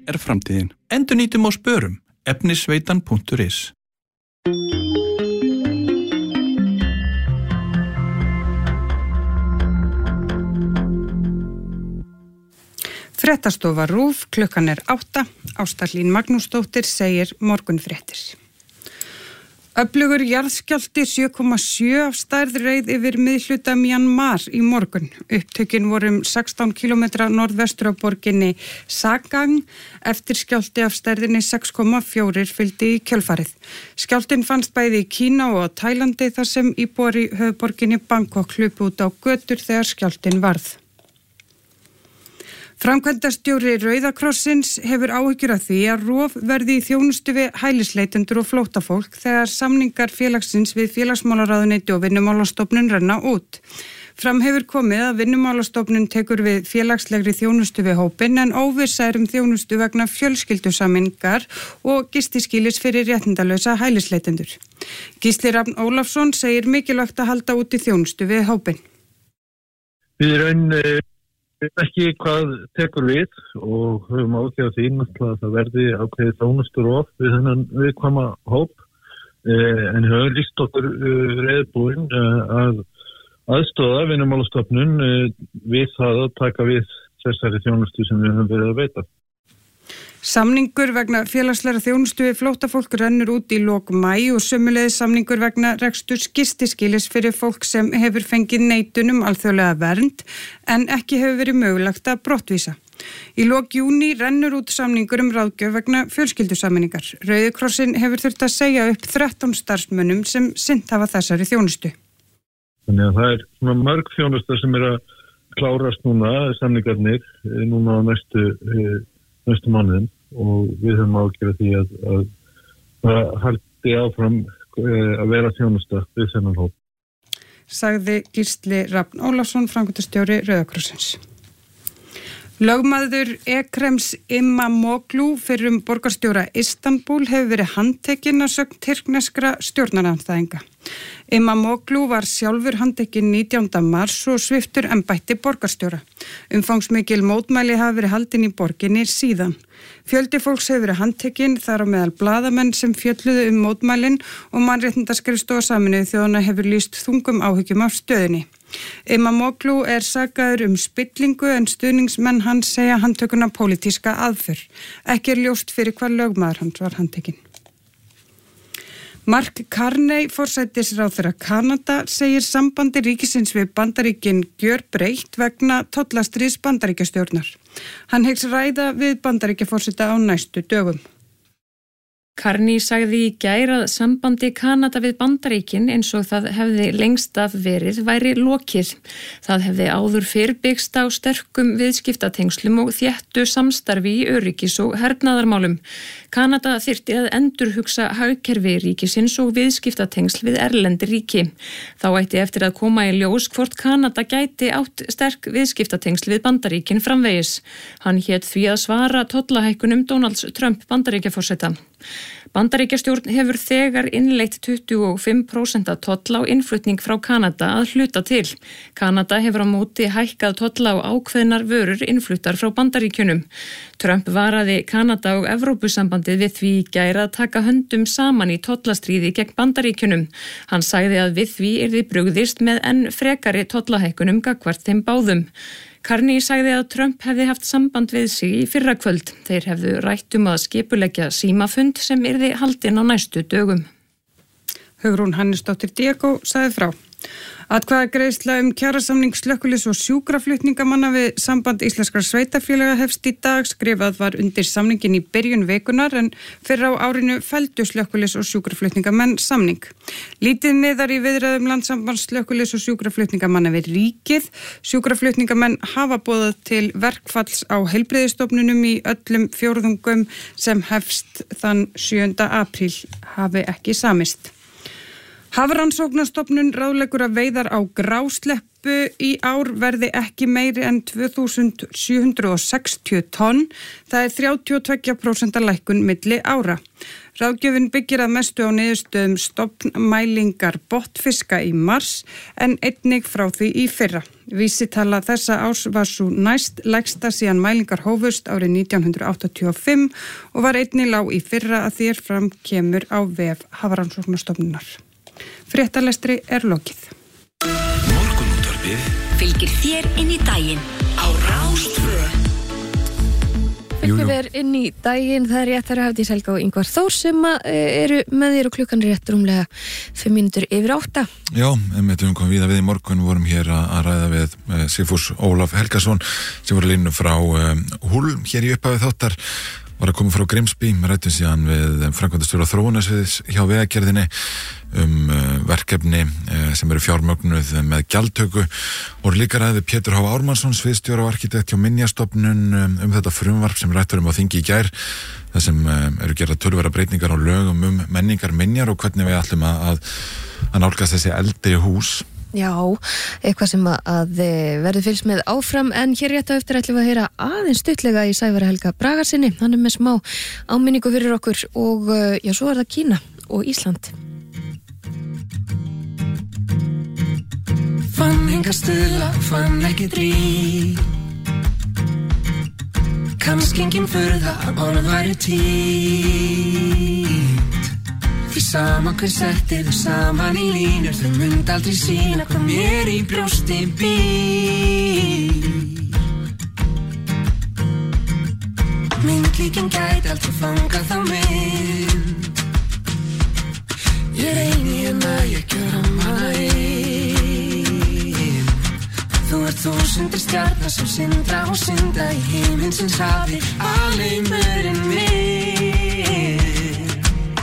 er framtíðin. Endurnýtum og spörum. Efnisveitan.is. Fréttastofa RÚV, klukkan 8. Ásta Hlín Magnúsdóttir segir morgunfréttir. Öflugur jarðskjálfti 7,7 af stærð reið yfir miðhluta Mjanmar í morgun. Upptökin voru 16 km norðvestur á borginni Sagang, eftir skjálfti af stærðinni 6,4 fylgdi í kjölfarið. Skjálftin fannst bæði í Kína og á Tælandi þar sem íbúar í höfuðborginni Bangkok hlupu út á götur þegar skjálftin varð. Framkvæmdastjóri Rauða krossins hefur áhyggjur af því að rof verði í þjónustu við hælisleitendur og flóttafólk þegar samningar félagsins við félagsmálaráðuneyti og Vinnumálastofnun renna út. Fram hefur komið að Vinnumálastofnun tekur við félagslegri þjónustu við hópinn en óvissa þjónustu vegna fjölskyldusamningar og gistiskýlis fyrir réttindalausa hælisleitendur. Gísli Rafn Ólafsson segir mikilvægt að halda út í þjónustu við hópinn. Við ekki hvað tekur við og höfum ákveðið því náttúrulega að það verði ákveðið þjónusturof við þennan viðkvæma hóp en höfum lýst okkur reiðbúin að aðstoða Vinnumálastofnun við það að taka við þessari þjónustu sem við höfum verið að veita. Samningur vegna félagslega þjónustu við flóttafólk rennur út í lok maí og sömuleiðis samningur vegna reksturs gistiskýlis fyrir fólk sem hefur fengið neitun alþjóðlega vernd en ekki hefur verið mögulegt að brottvísa. Í lok júní rennur út samningur ráðgjöf vegna fjölskyldusameiningar. Rauði krossinn hefur þurft að segja upp 13 starfsmönnum sem sinnt hafa þessari þjónustu. Þannig að það svona mörg þjónusta sem að klárast núna, samningarnir, núna á næstu mánuðin og við höfum ágjörð því að það haldi áfram að vera þjónusta við þennan hóp. Sagði Gísli Rafn Ólafsson, framkvæmdastjóri Rauða krossins. Lögmaður Ekrems Imamoglu fyrrum borgarstjóra Istanbul hefur verið handtekinn að sögn tyrkneskra stjórnarandstæðinga. Imamoglu var sjálfur handtekinn 19. mars og sviptur embætti borgarstjóra. Umfangsmikil mótmæli hafa verið haldin í borginni síðan. Fjöldi fólks hefur verið handtekinn, þar á meðal blaðamenn sem fjölluðu mótmælin og Mannréttindaskrifstofa Sameinuðu þjóðanna hefur lýst þungum áhyggjum af stöðunni. Imamoglu er sakaður spillingu en stuðningsmenn hans segja handtökuna pólitíska aðför. Ekki ljóst fyrir hvað lögmaður hans var handtekinn. Mark Carney, forsætisráðherra Kanada, segir sambandi ríkisins við Bandaríkin gjörbreytt vegna tollastríðs Bandaríkjastjórnar. Hann hyggst ræða við Bandaríkjaforseta á næstu dögum. Carney sagði í gær að sambandi Kanada við Bandaríkin eins og það hefði lengst af verið væri lokið. Það hefði áður fyrr byggst á sterkum viðskiptatengslum og þéttu samstarfi í öryggis- og hernaðarmálum. Kanada þyrfti að endurhugsa hagkerfi ríkisins og viðskiptatengsl við erlendi ríki. Þá ætti eftir að koma í ljós hvort Kanada gæti átt sterk viðskiptatengsl við Bandaríkin framvegis. Hann hét því að svara tollahækkunum Donalds Trump Bandaríkjaforseta. Bandaríkjastjórn hefur þegar innleitt 25% tolla á innflutning frá Kanada að hluta til. Kanada hefur á móti hækkað tolla á ákveðnar vörur innfluttar frá Bandaríkjunum. Trump varaði Kanada og Evrópusambandið við því í gær að taka höndum saman í tollastríði gegn Bandaríkjunum. Hann sagði að við því yrði brugðist með enn frekari tollahækkunum gagnvart þeim báðum. Carney sagði að Trump hefði haft samband við sig í fyrrakvöld. Þeir hefðu rætt að skipuleggja símafund sem yrði haldinn á næstu dögum. Hugrún Hannesdóttir Diego sagði frá. Atkvæðagreiðsla kjarasamning slökkviliðs og sjúkraflutningamanna við Samband íslenskra sveitarfélaga hefst í dag. Skrifað var undir samningin í byrjun vikunar en fyrr á árinu felldu slökkviliðs og sjúkraflutningamenn samning. Lítið miðar í viðræðum Landssambands slökkviliðs og sjúkraflutningamanna við ríkið. Sjúkraflutningamenn hafa boðað til verkfalls á heilbrigðisstofnunum í öllum fjórðungum sem hefst þann 7. apríl hafi ekki samist. Hafrannsóknastofnun ráðleggur að veiðar á grásleppu í ár verði ekki meiri en 2760 tonn. Það er 32% lækkun milli ára. Ráðgjöfin byggir að mestu á niðurstöðum stofnmælingar botnfiska í mars en einnig frá því í fyrra. Vísitala þessa árs var svo næst lægsta síðan mælingar hófust árið 1985 og var einnig lág í fyrra að þér fram kemur á vef Hafrannsóknastofnunar. Fréttalestri lokið. Morgunútvarpið fylgir þér inn í daginn á Rás 2. Fylgir þér inn í daginn, það rétt að Hafdís Helga og Ingvar Þór sem eru með þér og klukkan rétt rúmlega 5 mínútur yfir 8. Já, við komum víða við í morgun, vorum hér að ræða við Sigfús Ólaf Helgason sem voru línu frá Húl hér í upphafi þáttar, var að koma frá Grimsby, rættum síðan við framkvæmdastjóra þróunarsviðs hjá Vegagerðinni verkefni sem eru fjármögnuð með gjaldtöku og líka ræði Pétur H. Ármannsson, sviðsstjóra og arkitekt hjá Minjastofnun þetta frumvarp sem rætt á þingi í gær, það sem eru gerða töluverðar breytingar á lögum menningar minjar og hvernig við ætlum að nálgast þessi eldri hús. Já, eitthvað sem að verður fylgst með áfram, en hér rétt á eftir ætlum við að heyra aðeins stuttlega í Sævari Helga Bragarsyni, hann með smá áminningu fyrir okkur og já, svo það Kína og Ísland. Fann enga stuðla, fann ekki dríf Kannski engin furða að orð væri týnt Því sama hver settir þau saman í línur Þau mynd aldrei sína hvað mér í brjósti býr Myndlíkin gæti aldrei fangað þá mynd Ég reyni ég gjöra hana Þú þúsundir stjarnar sem syndra og synda í himinsins hafi Alheimurinn minn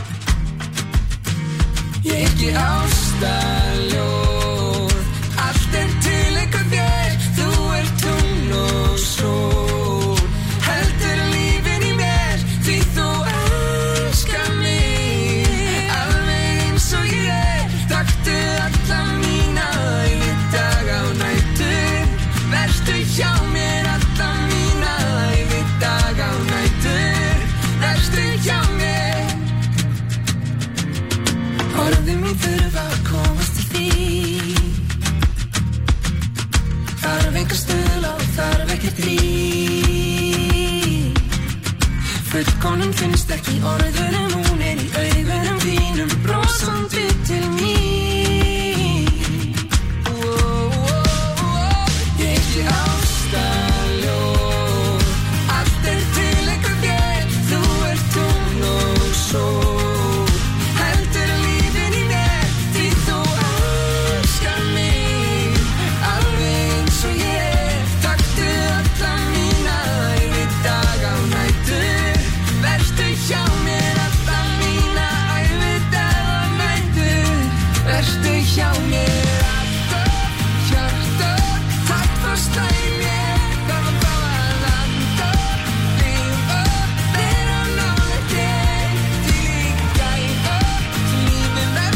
Ég ekki ástaljóð Allt til eitthvað þér Þú tungl og sól Heldur lífin í mér Því þú elskar mig Alveg eins og ég Taktu alla mína ævi daga og nætur Vertu hjá mér alla mína ævi daga og nætur Vertu hjá mér Orðið mín þurfa að komast til því Þarf enga stuðla og þarf ekki þríf Fullkomnun finnst ekki í orðunum Hún í augunum þínum Brosandi til mín Ég ekki ástaljóð Allt til eitthvað þér Þú tungl og sól Heldur lífin í mér Því þú elskar mig Alveg eins og ég Taktu alla mína ævi daga og nætur Vertu hjá mér alla mína ævi daga og nætur Vertu hjá mér alltaf hjarta Takk fasta í mér Það var bara að landa Lifa, vera nálega þér Því líka í lífið með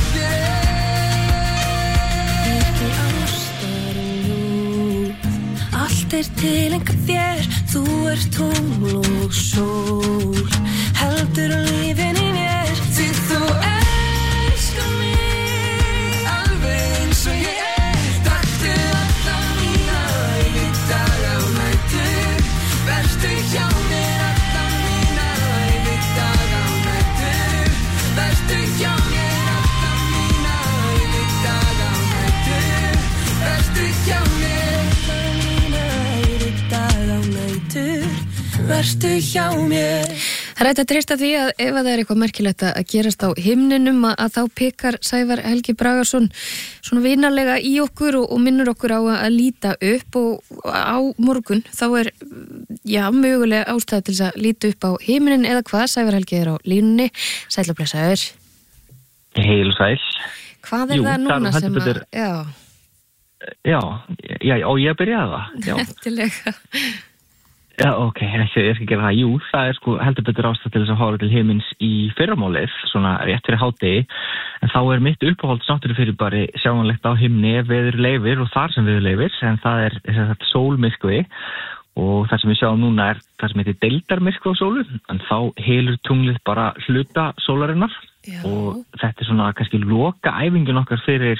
þér Ekki ástarljúf Allt til enga þér Þú tungl og sól Heldur lífin í mér Því þú elskar mig Alveg eins og ég Taktu alla mína ævi daga og nætur Vertu hjá mér alla mína ævi daga og nætur Vertu hjá mér alla mína ævi daga og nætur Vertu hjá mér alla mína ævi daga og nætur Vertu hjá mér Það er hægt að treysta því að ef það er eitthvað merkilegt að gerast á himninum að þá pekar Sævar Helgi Bragason svona vinarlega í okkur og minnur okkur á að líta upp og á morgun þá er mögulega ástæða til þess að líta upp á himnin eða hvað. Sævar Helgi er á línunni. Sæll og blessaður. Heil og sæll. Hvað er það núna sem að... Já, og ég byrjaði það. Nefnilega. Já, ok, ég skal gera það. Jú, það er sko heldur betur ástæða til þess að horfa til himins í fyrramálið, svona rétt fyrir hádegi, en þá er mitt uppáhalds náttúrufyrirbæri sjáanlegt á himni ef veður leyfir og þar sem veður leyfir, en það er sólmyrkvi og það sem við sjáum núna það sem heitir deildarmyrkvi á sólu, en þá hylur tunglið bara hluta sólarinnar. Já. Og þetta svona kannski loka æfingin okkar fyrir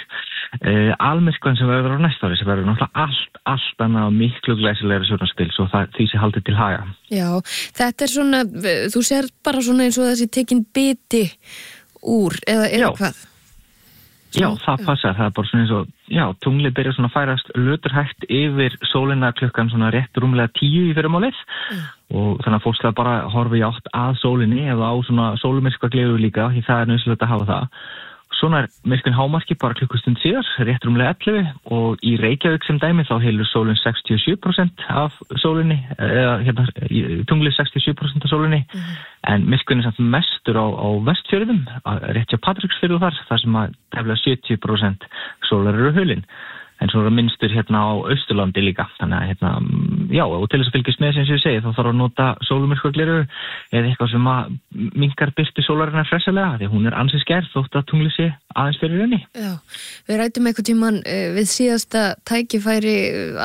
almyrkvan sem verður á næsta ári, sem verður náttúrulega allt annað miklu glæsilegra sjónarspil, svo því sé haldið til haga. Já, þetta svona, þú sér bara svona eins og þessi tekin biti úr, eða hvað? Já, það passar, það bara svona eins og, tunglið byrjar svona að færast löturhægt yfir sólina klukkan svona rétt rúmlega 10 í fyrramálið og þannig að fólk það bara horfi átt að sólinni eða á svona sólumyrkvagleru líka, því það nauðsynlegt að hafa það. Svona myrkvinn hámarki bara klukkustund síðar, rétt rúmlega 11 og í Reykjavík sem dæmi þá hylur sólinn 67% af sólinni, eða tunglið 67% af sólinni, en myrkvinn samt mestur á Vestfjörðum, rétt hjá Patreksfjörðu þar sem að tæplega 70% sólar eru hulin. En svo minnstur á Austurlandi líka, þannig að og til þess að fylgjast með sem ég segi, þá þarf að nota sólumyrkvagleru eða eitthvað sem að minnkar birtu sólarinnar fressalega, því hún ansi skær þótt að tunglið sé aðeins fyrir henni. Já, við rætum einhvern tímann við síðasta tækifæri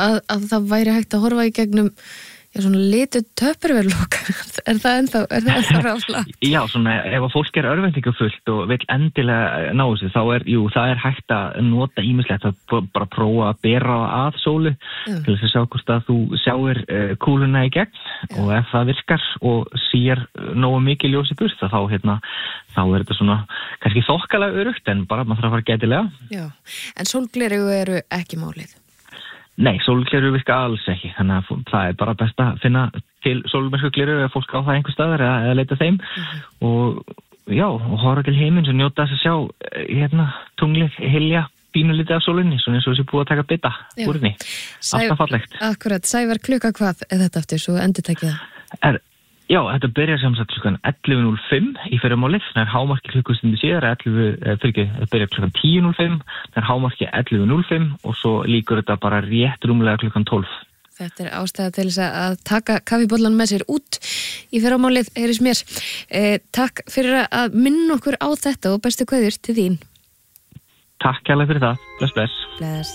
að það væri hægt að horfa í gegnum svona litu töpurverlokk. Er það ennþá ráðslag? Já, svona ef að fólk örvæntingafullt og vill endilega ná þessu, þá það er hægt að nota ýmislegt að bara prófa að bera að sólu til þess að sjá hvort að þú sjáir kúluna í gegn og ef það virkar og sér nógu mikið ljós í burt, þá þá þetta svona kannski þokkalega örugt en bara maður þarf að fara gætilega. Já, en sólgleraugu eru ekki málið? Nei, sólgleru virka alls ekki, þannig að það bara best að finna til sólmyrkvagleru ef fólk á það einhver staðar eða leita þeim og horfa til heimins og njóta þess að sjá tunglið hylja pínulítið af sólinni, svona eins og þessi búið að taka bita úr henni. Alltaf fallegt. Akkurat, Sævar, klukka hvað er þetta aftur, svo endurtakið það? Já, þetta byrjar sem sagt klukkan 11.05 í fyrramálið, það hámarki klukkustundi síðar, það byrjar klukkan 10.05, það hámarki 11.05 og svo líkur þetta bara rétt rúmlega klukkan 12. Þetta ástæða til þess að taka kaffibollan með sér út í fyrramálið, heyris mér. Takk fyrir að minna okkur á þetta og bestu kveðjur til þín. Takk kærlega fyrir það. Bless. Bless.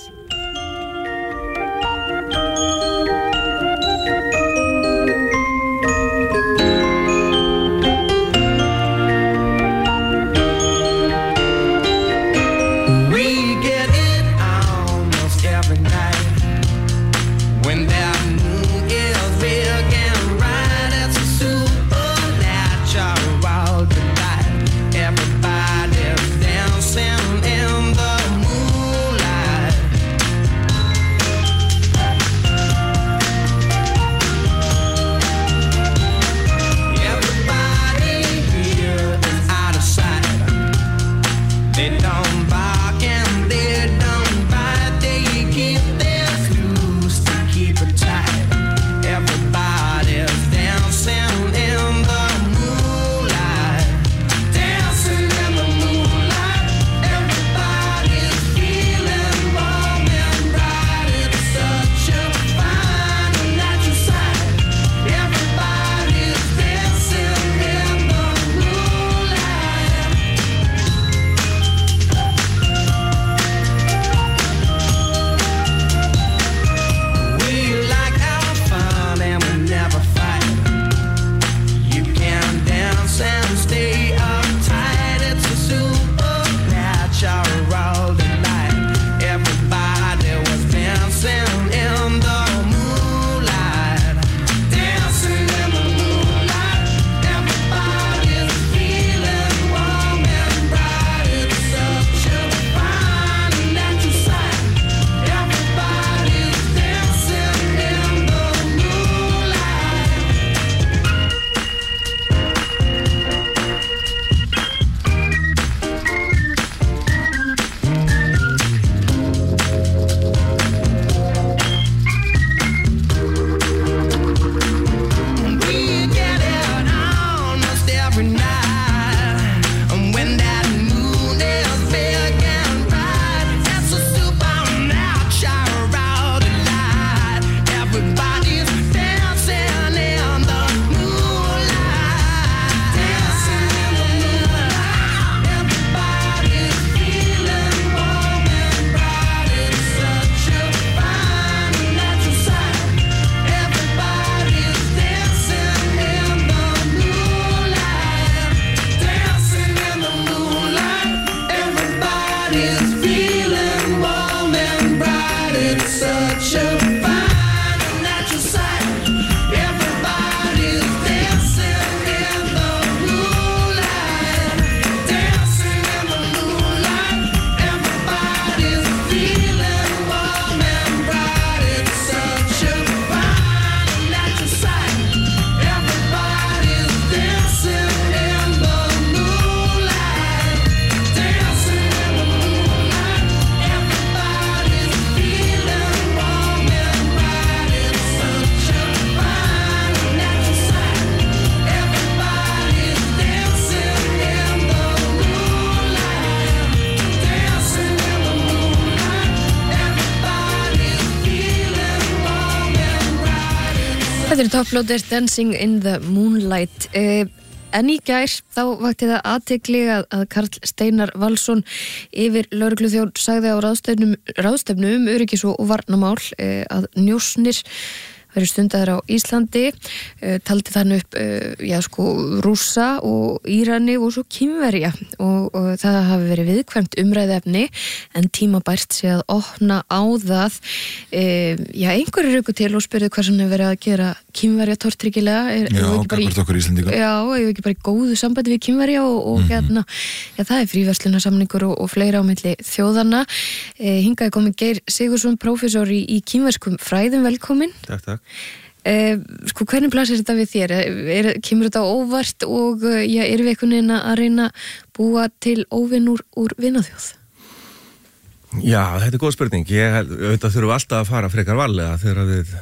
Þetta er Toploader, Dancing in the Moonlight. En í gær þá vakti það athygli að Karl Steinar Valsson yfir lögregluþjón sagði á ráðstefnu öryggis- og varnarmál að njósnir verið stundaðir á Íslandi, taldi þannig upp Rússa og Írani og svo Kínverja og það hafi verið viðkvæmt umræðefni en tímabært sé að opna á það. Einhverjir rauku til og spurðu hvað sem hefur verið að gera Kínverja tortryggilega. Gagnvart okkur Íslendinga. Já, ég ekki bara í góðu sambandi við Kínverja og það er fríverslunarsamningur og fleira á milli þjóðanna. Hingað komið Geir Sigurðsson, prófessor í kínverskum fræðum, velkomin. Takk. Hvernig blasir þetta við þér? Kemur þetta óvart og erum við einhvern veginn að reyna að búa til óvinn úr vinaþjóð? Já, þetta er góð spurning. Auðvitað þurfum alltaf að fara frekar varlega þegar við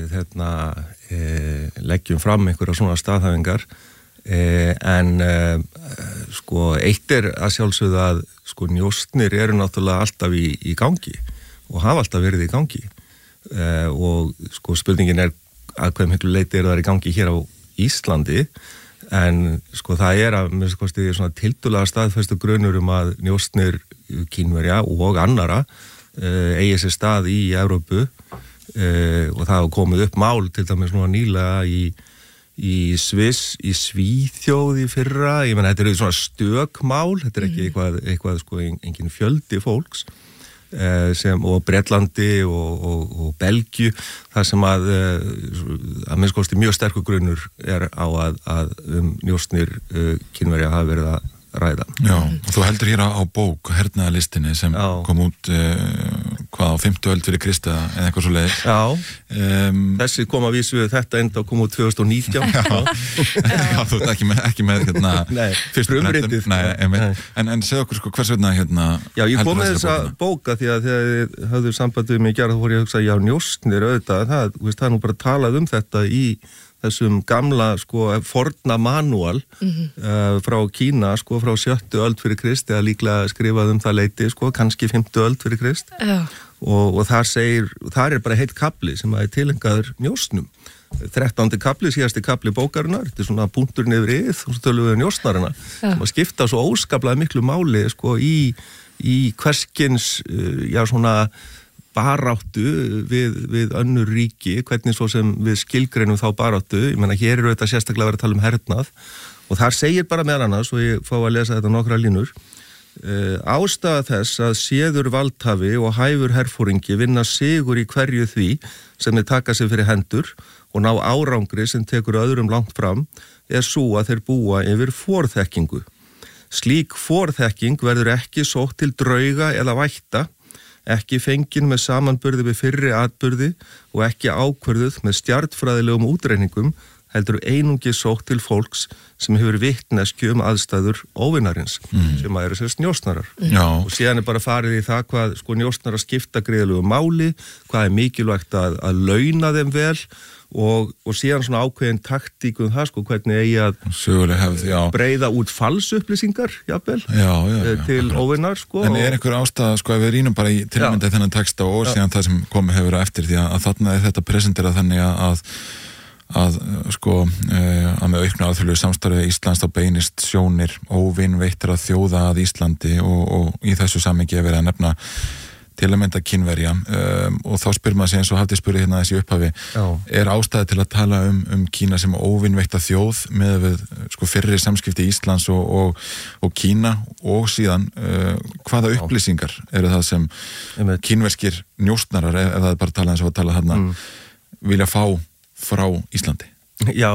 leggjum fram einhverja svona staðhæfingar. En eitt er að sjálfsögðu að njósnir eru náttúrulega alltaf í gangi og hafa alltaf verið í gangi. Og spurningin er að hvað miklu leyti það í gangi hér á Íslandi en það er að svona tiltölulega staðfestu grunur að njósnir Kínverja og annara eigi sér stað í Evrópu og það hafa komið upp mál til dæmis nýlega í Sviss, í Svíþjóð í fyrra, ég menn þetta eru svona stökmál, þetta er ekki eitthvað engin fjöldi fólks og Bretlandi og Belgíu þar sem að minnst kosti mjög sterkur grunnur er á að njósnir Kínverja hafa verið að ræða. Já, og þú heldur hér á bók hernaðarlistinni sem kom út á 50 öld fyrir Krista eða eitthvað svo leiðis. Já, þessi kom að vísu þetta enda kom út 2019. Já, þú ert ekki með fyrst umritið. En segð okkur hvers vegna Já, ég kom með þessa bóka því að þegar þið höfðu sambandið mig í gerð þá fór ég að hugsa, já, njósnir auðvitað, það er nú bara talað þetta í þessum gamla forna manúal frá Kína frá 7. öld fyrir Krist eða líklega skrifað það leyti kannski 5. öld fyrir Krist og þar er bara heilt kapli sem er tilengaður njósnum 13. kapli, síðasti kapli bókarinnar þetta er svona punkturinn yfir og svo tölum við njósnarina sem að skipta svo óskaplega miklu máli í hverskins svona baráttu við önnur ríki, hvernig svo sem við skilgreinum þá baráttu, ég menna hér eru þetta sérstaklega verið að tala hernað og þar segir bara meðal annars, og ég fá að lesa þetta nokkra línur, ástæða þess að séður valdhafi og hæfur herfóringi vinna sigur í hverju því sem þeir taka sig fyrir hendur og ná árangri sem tekur öðrum langt fram, er svo að þeir búa yfir forþekkingu. Slík forþekking verður ekki sótt til drauga eða vætta, ekki fengin með samanburði við fyrri atburði og ekki ákvörðuð með stjarnfræðilegum útreiningum heldur einungis sótt til fólks sem hefur vitneskju aðstæður óvinarins sem eru sérst njósnarar. Og síðan er bara farið í það hvað njósnarar skipta gríðalegu máli, hvað er mikilvægt að launa þeim vel og síðan svona ákveðin taktíkum það hvernig eigi að breiða út falsupplýsingar jafnvel til óvinnar En er einhver ástæða ef við rýnum bara í tilmynda þennan texta og síðan það sem komið hefur eftir því að þarna er þetta presenterað þannig að með auknu alþjóðlegu samstarfi Íslands þá beinist sjónir óvinveittra þjóða að Íslandi og í þessu samhengi er verið að nefna til að mynda Kínverja og þá spyr maður sig eins og hafði spurði hérna þessi upphafi er ástæði til að tala um Kína sem óvinveitta þjóð með við fyrri samskipti Íslands og Kína og síðan hvaða upplýsingar eru það sem kínverskir njósnarar ef það er bara talað eins og að tala þarna vilja fá frá Íslandi? Já,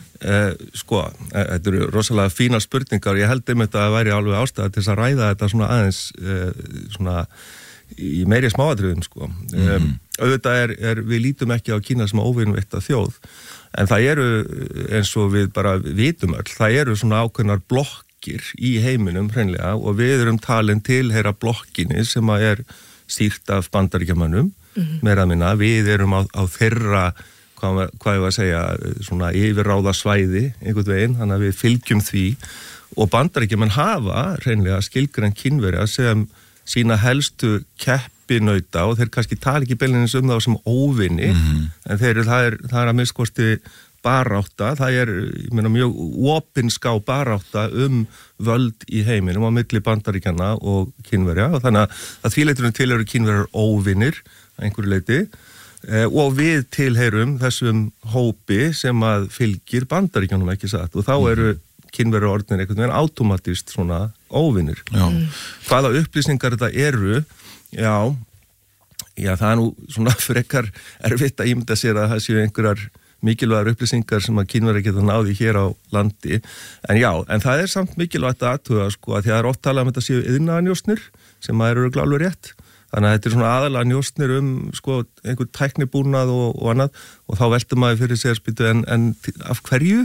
þetta eru rosalega fínar spurningar ég held einmitt að það væri alveg ástæða til þess að ræða þetta svona aðeins svona í meiri smáatriðum auðvitað við lítum ekki á Kína sem óvinveitta þjóð en það eru eins og við bara vitum öll, það eru svona ákveðnar blokkir í heiminum hreinlega og við erum talin tilheyra blokkinni sem að er stýrt af Bandaríkjamönnum meira að minna, við erum á þeirra hvað ég var að segja svona yfirráða svæði einhvern veginn, þannig að við fylgjum því og Bandaríkjamenn hafa hreinlega skilgreint Kínverja sem sína helstu uppinauta og þeir kannski tala ekki beinlínis þá sem óvinni, en það er að minnskosti barátta, það er mjög opinská barátta völd í heiminum á milli Bandaríkjanna og Kínverja og þannig að því leiturinn til eru Kínverjar óvinir að einhverju leiti og við tilheyrum þessum hópi sem að fylgir Bandaríkjanum ekki satt og þá eru Kínverjar orðnir einhvern veginn automatist svona óvinir. Hvaða upplýsingar þetta eru, já það er nú svona frekar erfitt að ímynda sér að það séu einhverjar mikilvægar upplýsingar sem að Kínverjar geta náði hér á landi, en það er samt mikilvægt að athuga sko að því að það er oft talað þetta séu iðnaðarnjósnir sem að eru alveg rétt, þannig að þetta er svona aðalega njósnir sko einhver tæknibúnað og annað og þá veltur maður fyrir sér spýtu en af hverju,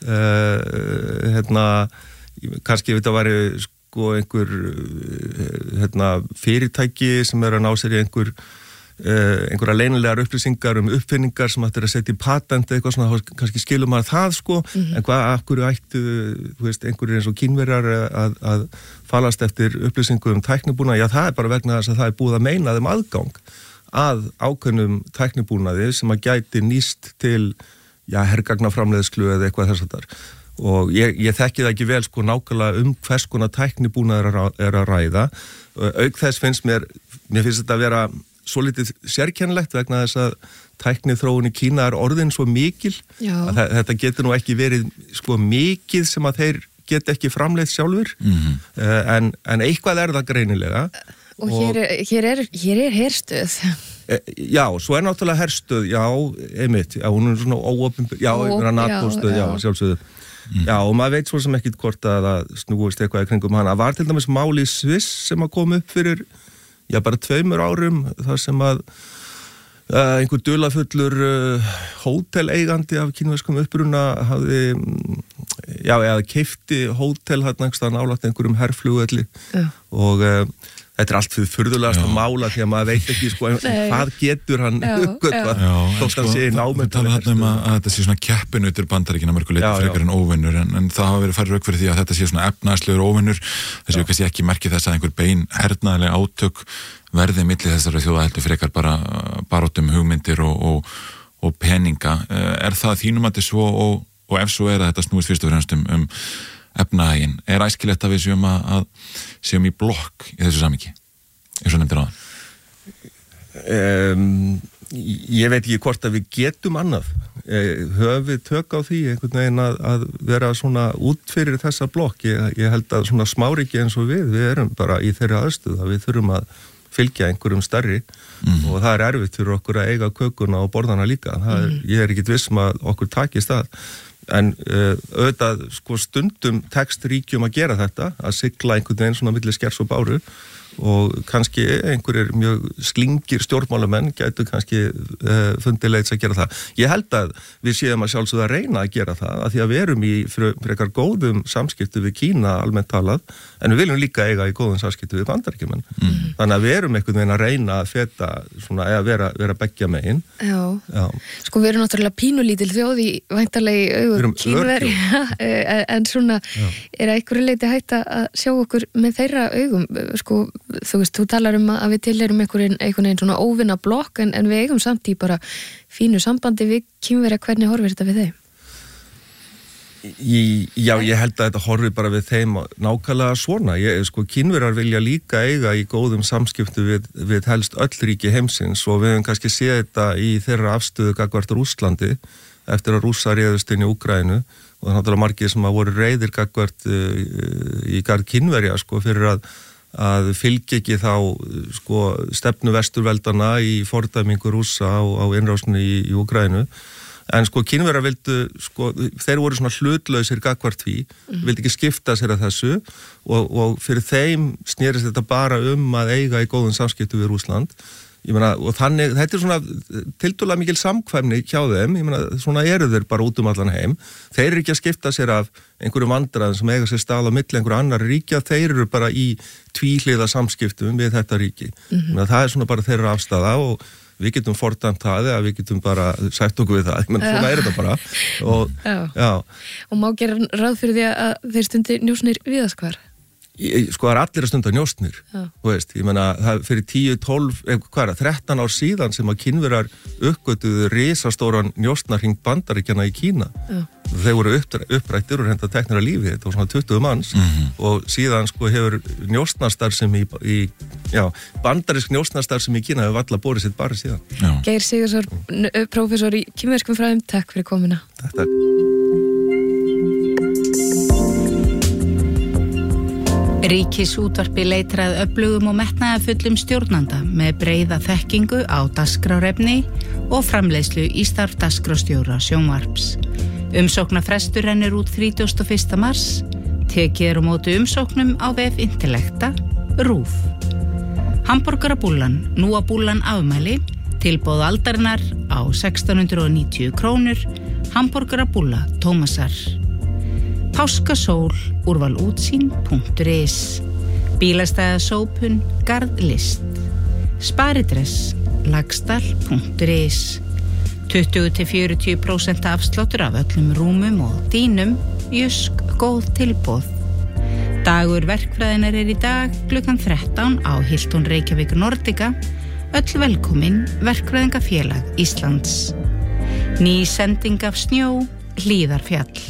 kannski þetta væri sko einhver fyrirtæki sem að ná sér í einhverja leynilegar upplýsingar uppfinningar sem ættir að setja í patent eitthvað svona, kannski skilur maður það sko, en af hverju ættu, einhverjir eins og Kínverjar að falast eftir upplýsingum tæknibúnaði, það er bara vegna þess að það er búið að meina þeim aðgang að ákveðnum tæknibúnaði sem að gæti nýst til, hergagnaframleiðslu eða eitthvað þess að þar. Og ég þekki það ekki vel sko nákvæmlega hvers konar tæknibúnaður er að ræða. Auk þess finnst mér finnst þetta að vera svolítið sérkennilegt vegna þess að tækniþróun í Kína er orðin svo mikil að þetta getur nú ekki verið sko mikið sem að þeir get ekki framleitt sjálfur en eitthvað er það greinilega og hér er herstöð svo er náttúrulega herstöð einmitt, hún er svona óopinber NATO-stöð, sjálfsögðu og maður veit svo sem ekkit hvort að það snúist eitthvað í kringum hana. Var til dæmis mál í Sviss sem að koma upp fyrir bara 2 árum þar sem að einhver dularfullur hóteleigandi af kínverskum uppruna hafði eða keypti hótel hérna nálægt einhverjum herflugvelli og þetta er allt fyrir furðulegasta mála því að maður veit ekki sko hvað getur hann uppgötvað þótt að sé námynd að þetta sé svona keppinautur Bandaríkjanna mörguleiti frekar en óvinnur en það hafa verið færið rauk fyrir því að þetta sé svona efnahagslegur óvinnur þessi kannski ekki merki þess að einhver bein hernaðarleg átök verði milli þessara þjóða heldur frekar bara baróttum hugmyndir og peninga það þínum að þetta svo og ef svo að þetta snúist fyrst og fremst efnahaginn, æskilegt að við séum í blokk í þessu samhengi eins og nefndir áðan? Ég veit ekki hvort að við getum annað höfum við tök á því einhvern veginn að vera svona út fyrir þessa blokk ég held að svona smáriki eins og við erum bara í þeirri aðstöð að við þurfum að fylgja einhverjum stærri og það er erfitt fyrir okkur að eiga kökuna og borðana líka ég er ekkit viss að okkur takist það en auðvitað sko stundum tekst ríkjum að gera þetta að sigla einhvern veginn svona milli skers og báru og kannski einhverjir mjög slingir stjórnmálamenn gætu kannski fundið leiðs að gera það. Ég held að við séum að sjálfsögðu að reyna að gera það að því að við erum í frekar góðum samskiptu við Kína almennt talað en við viljum líka eiga í góðum samskiptu við Bandaríkjamenn. Þannig að við erum einhvern veginn að reyna að feta svona eða vera beggja megin. Já. Sko við erum náttúrulega pínulítil þjóð í væntanlegi augum Kínverja en svona er að einhverju leiti hægt að sjá okkur með þeirra augum sko þú veist, þú talar að við tilheyrum einhvern veginn svona óvinna blokk en við eigum samt í bara fínu sambandi við Kínverja, hvernig horfir þetta við þeim? Ég held að þetta horfir bara við þeim nákvæmlega svona. Kínverjar vilja líka eiga í góðum samskiptu við helst öll ríki heimsins og við höfum kannski séð þetta í þeirra afstöðu gagnvart Rússlandi eftir að Rússar réðust inn í Úkraínu og það er náttúrulega margir sem að voru reiðir gagnvart í garð Kínverja fyrir að fylgja ekki þá sko stefnu vesturveldana í fordæmingu Rússa á innrásinu í Úkraínu en sko Kínverjar vildu sko þeir voru svona hlutlausir gagnvart því vildi ekki skipta sér að þessu og fyrir þeim snerist þetta bara að eiga í góðum samskiptum við Rússland og þannig, þetta er svona tiltölulega mikil samkvæmni hjá þeim, svona eru þeir bara út allan heim, þeir eru ekki að skipta sér af einhverjum vandræðum sem eiga sér stað á milli einhverju annar ríkja, þeir eru bara í tvíhliða samskiptum við þetta ríki. Það er svona bara þeirra afstaða og við getum fordæmt það eða við getum bara sagt okkur við það, svona er þetta bara. Og má gera ráð fyrir því að þeir stundi njósnir víðast hvar? sko það er allir að stunda njóstnir, þú veist, ég meina það fyrir 10, 12, 13 ár síðan sem að Kínverjar uppgötuðu risastóran njóstnarhring Bandaríkjanna í Kína. Þeir voru upprættir og reynda teknir að lífi, þetta var svona 20 manns og síðan sko hefur njóstnarstarfsemi bandarísk njóstnarstarfsemi í Kína hefur alla borið sitt bara síðan. Geir Sigurðsson, prófessor í kínverskum fræðum, takk fyrir komuna. Takk. Ríkisútvarpi leitar að öflugum og metnaðarfullum stjórnanda með breiða þekkingu á dagskrárefni og framleiðslu í starf dagskrárstjóra sjónvarps. Umsóknarfrestur rennur út 31. mars. Tekið á móti umsóknum á vef Intellekta, RÚV. Hamborgarabúllan, nú á búllan afmæli, tilboð aldarinnar á 1690 krónur, Hamborgarabúlla, Tómasar. Páskasól, úrvalútsýn.is. Bílastæðasópun, Garðlist. Sparidress, lagstall.is. 20-40% afsláttur af öllum rúmum og dýnum, Jysk góð tilboð. Dagur verkfræðinar í dag klukkan 13 á Hilton Reykjavík Nordica. Öll velkomin, Verkfræðingafélag Íslands. Ný sending af snjó, Hlíðarfjall.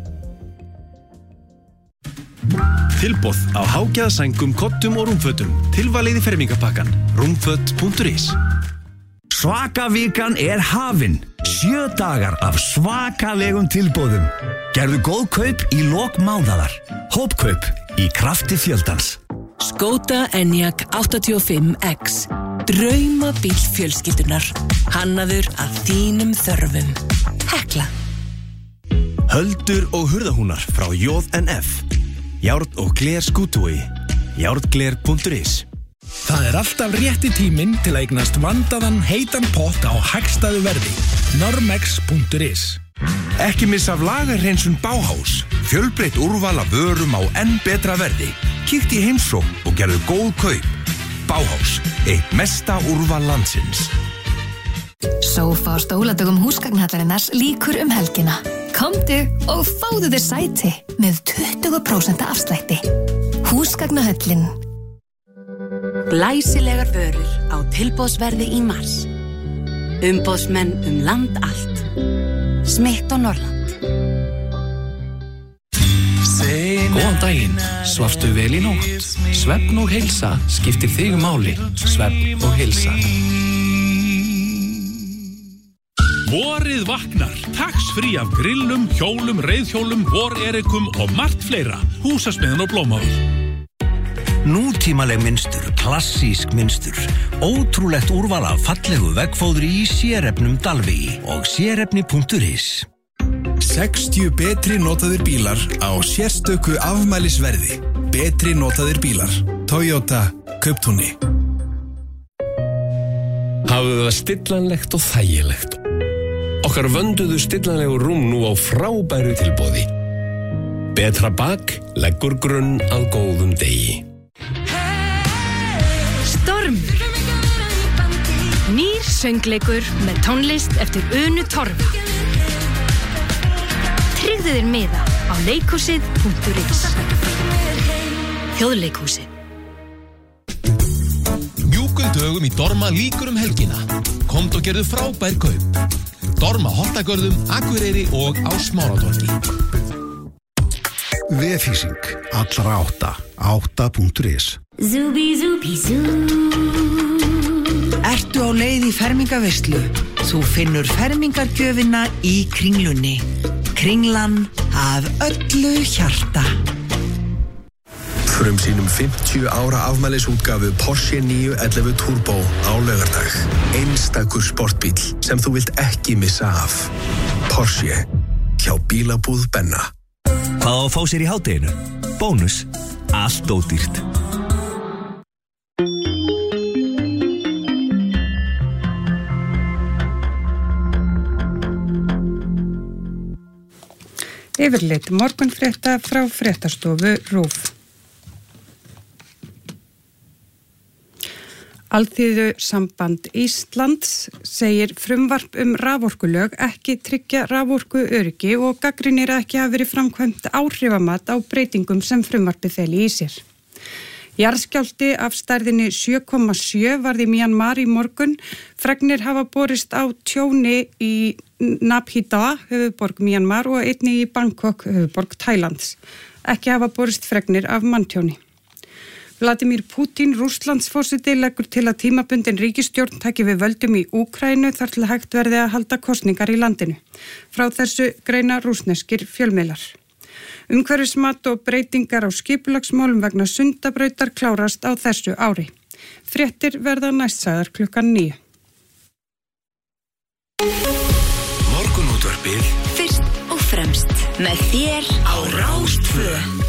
Tilboð á hágjaðasængum, kottum og rúmfötum. Tilvalið í fermingapakkan. Rúmfött.is. Svakavikan hafin. 7 dagar af svakalegum tilboðum. Gerðu góð kaup í lok mánaðar. Hópkaup í krafti fjöldans. Skoda Enyaq 85X. Drauma bíl fjölskyldunar. Hannaður að þínum þörfum. Hekla. Höldur og hurðahúnar frá JNF. Járn og gler skútúi. Járngler.is. Það alltaf rétti tíminn til að eignast vandaðan heitan pott á hagstæðu verði. Normex.is. Ekki missa af lagerhreinsun Bauhaus. Fjölbreytt úrval af vörum á enn betra verði. Kíktu í heimsókn og gerðu góð kaup. Bauhaus, eitt mesta úrval landsins. Sófa og stóladögum húsgagnhallarinnar líkur helgina. Komdu og fáðu þér sæti með 20% afslætti. Húsgagnahöllin. Glæsilegar vörur á tilboðsverði í mars. Umboðsmenn land allt. Smith og Norrland. Góðan daginn, svafstu vel í nótt. Svefn og heilsa skiptir þig máli. Svefn og heilsa. Vorið vaknar, tax-free af grillum, hjólum, reiðhjólum, vorerikum og margt fleira. Húsasmiðjan og Blómavör. Nútímaleg mynstur, klassísk mynstur. Ótrúlegt úrval af fallegu veggfóðri í sérefnum Dalvegi og sérefni.is. 60 betri notaðir bílar á sérstöku afmælisverði. Betri notaðir bílar. Toyota Kauptúni. Hafðu það stillanlegt og þægilegt. Okkar vönduðu stillanlegu rúm nú á frábæru tilboði. Betra bak leggur grunn að góðum degi. Stormur. Nýr söngleikur með tónlist eftir Unu Torfa. Tryggðu þér miða á leikhúsið.is. Þjóðleikhúsið. Mjúkum dögum í Dorma líkur helgina. Komdu og gerðu frábær kaup. Dorma Holtagörðum, Akureyri og á Smáratorgi. Vefhýsing allra 8.is. Ertu á leið í fermingaveislu? Þú finnur fermingargjöfina í Kringlunni. Kringlan af öllu hjarta. Frumsýnum 50 ára afmælisútgáfu Porsche 911 Turbo á laugardag. Einstakur sportbíll sem þú vilt ekki missa af. Porsche hjá bílabúð Benna. Hvað á að fá sér í hádeginu? Bónus. Allt ódýrt. Yfirlit morgunfrétta frá fréttastofu RÚV. Alþýðusamband Íslands segir frumvarp raforkulög ekki tryggja raforkuöryggi og gagnrýnir ekki hafi verið framkvæmt áhrifamat á breytingum sem frumvarpið feli í sér. Jarðskjálfti af stærðinni 7,7 varð í Myanmar í morgun. Fregnir hafa borist á tjóni í Naypyidaw, höfuðborg Myanmar, og einnig í Bangkok, höfuðborg Thailands. Ekki hafa borist fregnir af manntjóni. Vladimir Putin, Rússlandsforseti, leggur til að tímabundin ríkisstjórn taki við völdum í Úkraínu þar til hægt verði að halda kosningar í landinu. Frá þessu greina rússneskir fjölmiðlar. Umhverfismat og breytingar á skipulagsmálum vegna Sundabrautar klárast á þessu ári. Fréttir verða næstsagðar 9:00. Morgunútvarpið fyrst og fremst með þér á Rás 2.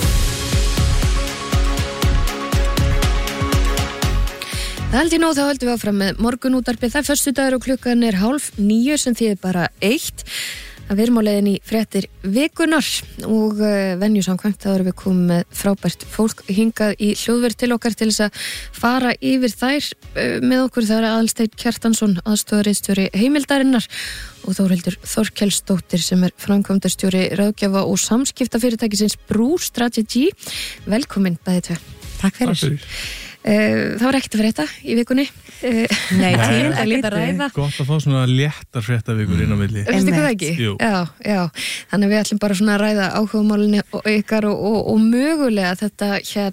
Það held ég nóg, þá höldum við áfram með morgunútvarpið. Það er föstudagur og klukkan er 8:30 sem þýðir bara 1. Við erum á leiðin í fréttir vikunar og venju samkvæmt þá erum við komið með frábært fólk hingað í hljóðverð til okkar til þess að fara yfir þær með okkur. Það er Aðalsteinn Kjartansson, aðstoðarritstjóri Heimildarinnar, og Þórhildur Þorkelsdóttir sem er framkvæmdastjóri ráðgjafa og samskiptafyrirtækisins Brú Strategy. Velkomin bæði tvö. Takk fyrir. Það var ekkert að frétta í vikunni. Nei, ekkert að ræða. Gott að fá svona léttar fréttavikur inn á milli. Finnst ykkur það ekki? Jú. Já. Þannig við ætlum bara svona að ræða áhugamálinu og ykkar og mögulega þetta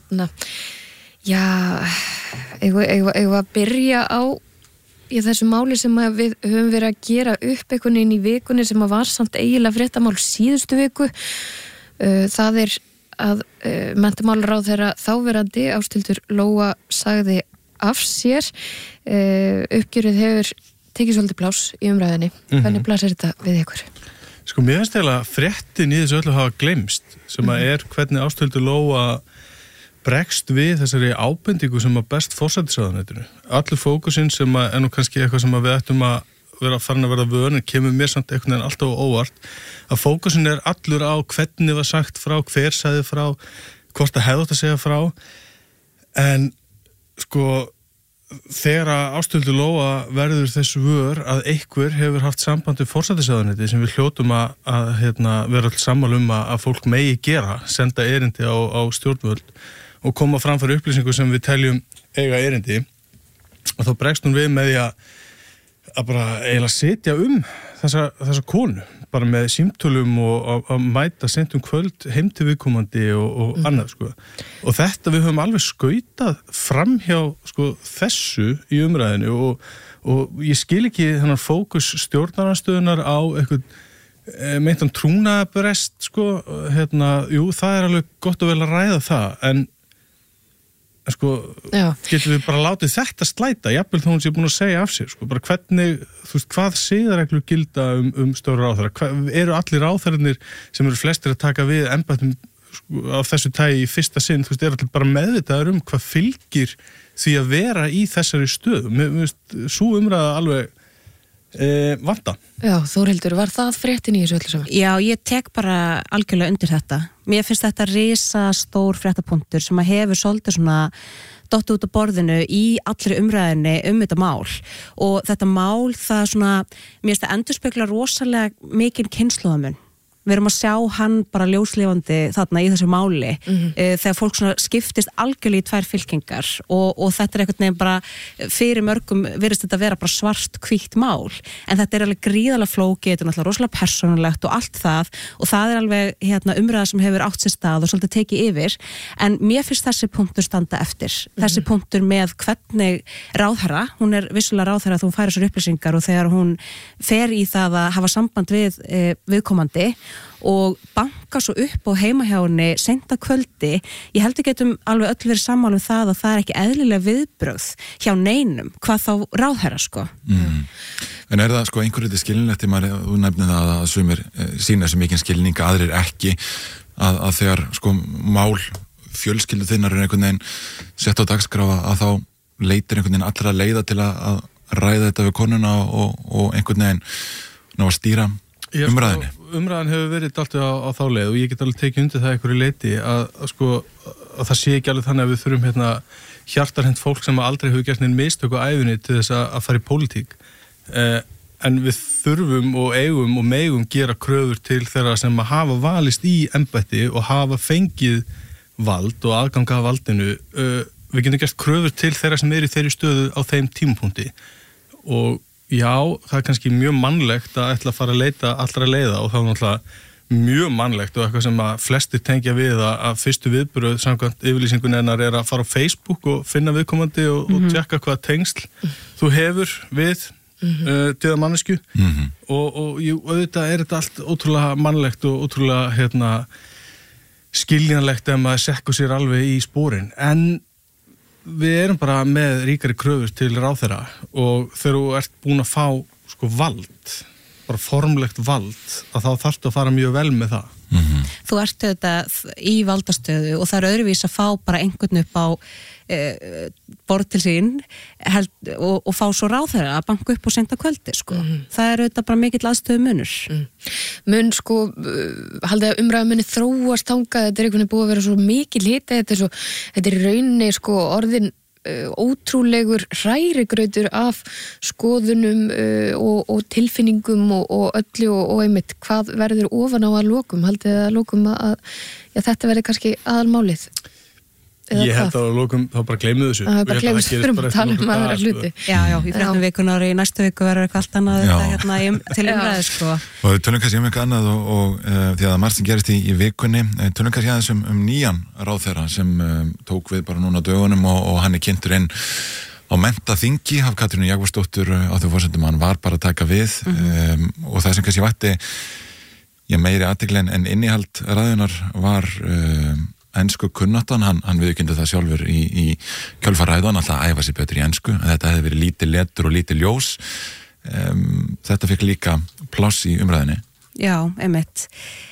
eigum að byrja á í þessu máli sem við höfum verið að gera upp einhvern veginn í vikunni sem var samt eiginlega fréttamál síðustu viku. Það er að menntamálaráðherra þáverandi Ásthildur Lóa sagði af sér. Uppgjörið hefur tekið svolítið pláss í umræðinni. Hvernig blasir þetta við ykkur? Sko, mér finnst eiginlega fréttin í þessu öllu hafa gleymst, sem að er hvernig Ásthildur Lóa bregst við þessari ábendingu sem að best forsætisráðuneytinu. Allur fókusinn sem að er nú kannski eitthvað sem að við ættum að vera farin að verða vörn, kemur mér samt einhvern veginn alltaf óvart, að fókusin er allur á hvernig var sagt frá, hver sagði frá, hvort það hefði átt að segja frá, en sko þegar að Ásthildur Lóa verður þess vör að einhver hefur haft samband við forsætisráðuneyti sem við hljótum að vera alls sammála að fólk megi gera, senda erindi á stjórnvöld og koma fram fyrir upplýsingu sem við teljum eiga erindi, og þá bregst hún við með því að bara eiginlega sitja þessa konu, bara með símtölum og að mæta sent kvöld heim til viðkomandi og annað, sko. Og þetta við höfum alveg skautað framhjá, sko, þessu í umræðinu og ég skil ekki þennan fókus stjórnaranstöðunar á eitthvað meintan trúnaðarbrest, sko, jú, það er alveg gott og vel að ræða það, en sko, getum við bara látið þetta slæta, jafnvel þá hún sé búin að segja af sér, sko, bara hvernig, þú veist, hvað siðareglur gilda stóra ráðherra, eru allir ráðherrarnir sem eru flestir að taka við embættum, sko, á þessu tagi í fyrsta sinn, þú veist, eru allir bara meðvitaðir hvað fylgir því að vera í þessari stöðu, mér veist, svo umræða alveg vanda. Já, Þórhildur, var það fréttin í þessu öllu saman? Já, ég tek bara algjörlega undir þetta. Mér finnst þetta risastór fréttapunktur sem að hefur svolítið svona dottið út á borðinu í allri umræðinni þetta mál, og þetta mál það svona, mér finnst það endurspegla rosalega mikinn kynslóðamun. Við erum að sjá hann bara ljóslifandi þarna í þessu máli þegar fólk svona skiptist algjörlega í tvær fylkingar og þetta er einhvern veginn bara fyrir mörgum virðist þetta vera bara svart hvítt mál, en þetta er alveg gríðarlega flókið, þetta er náttúrulega rosalega persónulegt og allt það, og það er alveg umræða sem hefur átt sér stað og svolítið tekið yfir, en mér finnst þessi punktur standa eftir, þessi punktur með hvernig ráðherra, hún er vissulega ráðherra þú færir sér upplýsingar, og þegar hún fer í það að hafa samband við viðkomandi og banka svo upp á heima hjá henni seint að kvöldi, ég held að getum alveg öll verið sammála um það að það er ekki eðlilega viðbrögð hjá neinum, hvað þá ráðherra, sko. En er það, sko, einhverju þetta skilinlegt, þú nefnir það að sumir sína sem mikinn skilning, aðrir ekki, að þegar, sko, mál fjölskyldu þinnar er einhvern veginn sett á dagskrá að þá leitir einhvern veginn allra leiða til að ræða þetta við konuna og einhvern veginn ná að stýra umræðinni. Umræðan hefur verið alltaf á þá leið, og ég get alveg tekið undir það einhverju leiti að það sé ekki alveg þannig að við þurfum hjartarhent fólk sem aldrei hefur gert neinn mistök á ævinni til þess að fara í pólitík, en við þurfum og eigum og megum gera kröfur til þeirra sem að hafa valist í embætti og hafa fengið vald og aðganga af valdinu, við getum gert kröfur til þeirra sem í þeirri stöðu á þeim tímapunkti og já, það er kannski mjög mannlegt að ætla að fara að leita allra leiða og það er náttúrulega mjög mannlegt og eitthvað sem að flestir tengja við að fyrstu viðbröð samkvæmt yfirlýsingun hennar að fara á Facebook og finna viðkomandi og tjekka hvaða tengsl þú hefur við döða mannesku og auðvitað er þetta allt ótrúlega mannlegt og ótrúlega skiljanlegt ef maður sekkur sér alveg í sporin en við erum bara með ríkari kröfur til ráðherra og þegar þú ert búin að fá vald, bara formlegt vald, að þá þarftu að fara mjög vel með það. Þú ert auðvitað í valdastöðu og það er öðruvís að fá bara einhvern upp á borð til sín og fá svo ráðherra að banka upp og senda kvöldi, Það er auðvitað bara mikill aðstöðu munur. Mun, haldið að umræða muni þróast þangað, þetta er einhvern veginn búið að vera svo mikil hiti, þetta er í rauninni, orðin ótrúlegur hrærigrautur af skoðunum og tilfinningum og öllu og einmitt hvað verður ofan á að lokum, haldið að lokum að þetta verður kannski aðalmálið? Ég held að lokum þá bara gleymu þessu. Það bara gleymu þessu fyrir að tala aðra hluti. Já, í fréttum vikunar í næstu viku verður eitthvað allt annað til umræðu, Og tölum kannski eitthvað annað og því að margt sem gerist í vikunni, tölum kannski aðeins nýjan ráðherra sem tók við bara núna dögunum og hann kynntur inn á menntaþingi af Katrínu Jakobsdóttur á því forsendum hann var bara að taka við og það sem kannski vætti meiri athygli en innihald ræðunar var ensku kunnáttan, hann viðurkenndi það sjálfur í kjölfarræðan alltaf að æfa sér betur í ensku, að þetta hefði verið lítið letur og lítið ljós þetta fekk líka pláss í umræðinni. Já, einmitt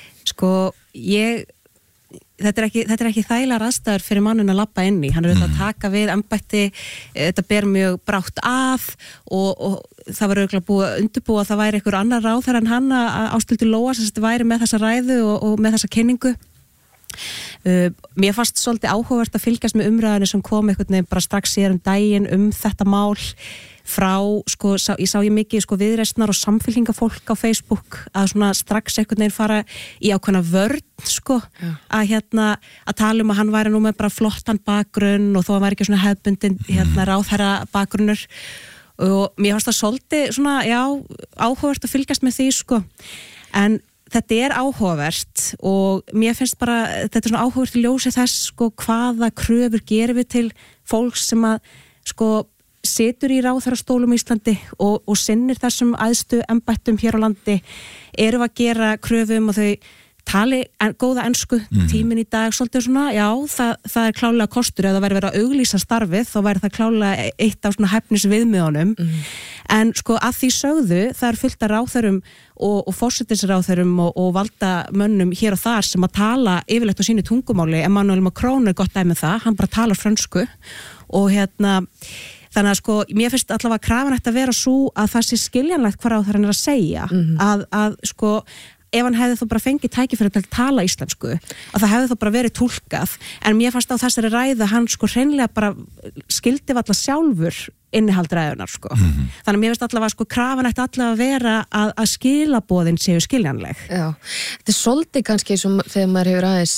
þetta er ekki þægilegar aðstæður fyrir mannun að labba inn í, hann er auðvitað að taka við embætti, þetta ber mjög brátt af og það var auðvitað búið að undirbúa að það væri einhver annar ráðherra en hann að Ásthildur Lóa sem þetta væri með þessa ræðu og með þessa kynningu. Mér fannst svolítið áhugavert að fylgjast með umræðinu sem kom einhvern veginn bara strax síðan daginn þetta mál frá, ég sá mikið viðreisnar og samfylkingafólk á Facebook að svona strax einhvern veginn fara í ákveðna vörn að tala að hann væri nú með bara flottan bakgrunn og þó hann væri ekki svona hefðbundin ráðherra bakgrunnur og mér fannst það svolítið svona, áhugavert að fylgjast með því en þetta er áhugavert og mér finnst bara, þetta er svona áhugavert í ljósi þess hvaða kröfur gerum við til fólks sem að situr í ráðherrastólum í Íslandi og sinnir þessum æðstu embættum hér á landi, eru að gera kröfum og þau tali góða ensku, tíminn í dag svolítið svona, það er klálega kostur ef það væri verið að auglýsa starfið þá væri það klálega eitt af svona hæfnisviðmiðunum en að því sögðu það er fullt af ráðherrum og forsætisráðherrum og valdamönnum hér og þar sem að tala yfirleitt á sínu tungumáli. Emmanuel Macron er gott dæmi það, hann bara talar frönsku og þannig að mér finnst allavega krafan ætti að vera svo að það sé skiljanlegt hvað ráðherrann er að segja að ef hann hefði þá bara fengið tækifæri til að tala íslensku, að það hefði þá bara verið túlkað, en mér fannst á þessari ræðu hann hreinlega bara skildi valla sjálfur innihald ræðunar þannig að mér finnst allavega krafan ætti allavega að vera að skilaboðin séu skiljanleg. Já, þetta er svolítið kannski sem þegar maður hefur aðeins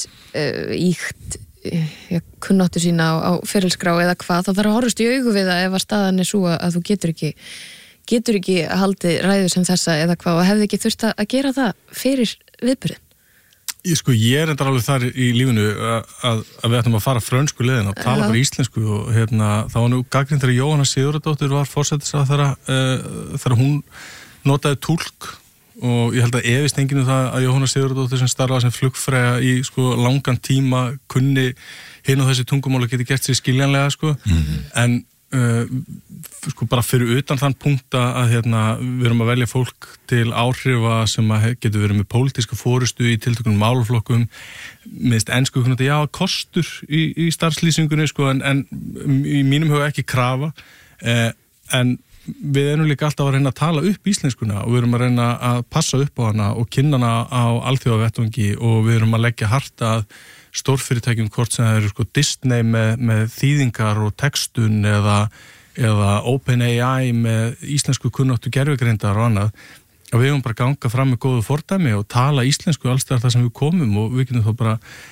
íkt kunnáttu sína á ferilskrá eða hvað, þá þarf að horfast í augu við það ef að staðan er svo að þú getur ekki að haldi ræðu sem þessa eða hvað og hefði ekki þurft að gera það fyrir viðburðin? Ég er enda alveg þar í lífinu að við ætlum að fara frönsku leiðin að tala bara íslensku og þá var nú gagnrýnd þegar Jóhanna Sigurðardóttir var forsætisráðherra þegar hún notaði túlk og ég held að efist enginn það að Jóhanna Sigurðardóttir sem starfaði sem flugfreyja í langan tíma kunni hinn og þessi tungumáli geti gert sér skiljanlega en bara fyrir utan þann punkt að við erum að velja fólk til áhrifa sem getur verið með pólitíska fórustu í tiltökunum málaflokkum minnst ensku kostur í starfslýsingunni en í mínum huga ekki krafa en við erum líka alltaf að reyna að tala upp íslenskuna og við erum að reyna að passa upp á hana og kynna hana á alþjóðavettvangi og við erum að leggja hart að stórfyrirtækjum hvort sem það eru Disney með þýðingar og textun eða OpenAI með íslensku kunnáttu gervigreindar og annað að við höfum bara ganga fram með góðu fordæmi og tala íslensku alls þar sem við komum og við getum þá bara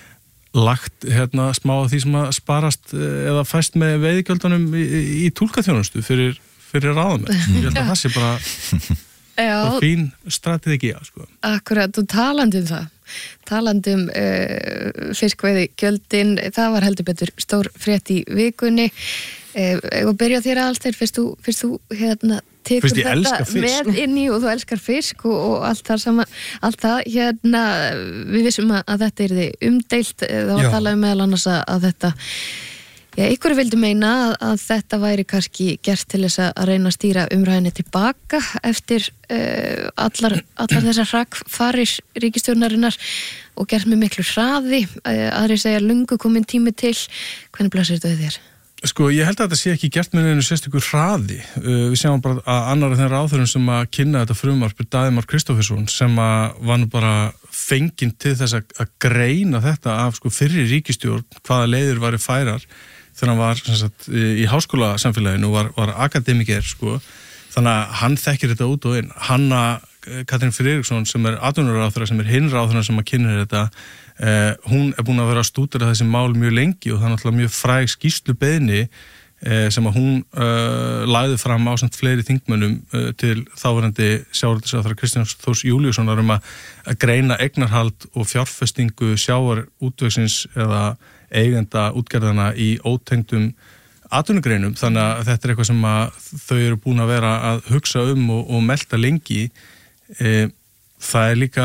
lagt smá af því sem að sparast eða fæst með veiðigjöldunum í túlkaþjónustu fyrir ráðamenn. Ég held að það sé bara fín strategía, sko. Akkurat, og talandi það. Talandi fiskveiðigjöldin, það var heldur betur stór frétt í vikunni. Og byrja þér Aðalsteinn, fyrst þú tekur þetta með inn í og þú elskar fisk og allt það sama, allt það, við vissum að þetta yrði umdeilt, það var talað meðal annars að þetta, ykkur vildu meina að þetta væri kannski gert til þess að reyna að stýra umræðinni tilbaka eftir allar þessar hrakfarir ríkisstjórnarinnar og gert með miklu hraði, aðri segja löngu komin tími til, hvernig blasir þetta þér? Sko, ég held að þetta sé ekki gert með einu sérstakur hraði. Við sjáum bara að annar af þeim ráðherrum sem að kynna þetta frumvarp Daði Már Kristófersson sem að var nú bara fenginn til þess að greina þetta af fyrri ríkisstjórn, hvaða leiðir væri færar þegar hann var í háskólasamfélaginu og var akademiker, sko. Þannig að hann þekkir þetta út og inn. Hanna Katrín Friðriksson sem atvinnuráðherra, sem hinn ráðherra sem að kynna þetta, hún búin að vera að stúdera þessi mál mjög lengi og það náttúrulega mjög fræg skýrslubeiðni sem að hún lagði fram ásamt fleiri þingmönnum til þáverandi sjávarútvegsráðherra Kristjáns Þórs Júlíussonar að greina eignarhald og fjárfestingu sjávarútvegsins eða eigenda útgerðana í ótengdum atvinnugreinum, þannig að þetta eitthvað sem að þau eru búin að vera að hugsa og melta lengi. Það líka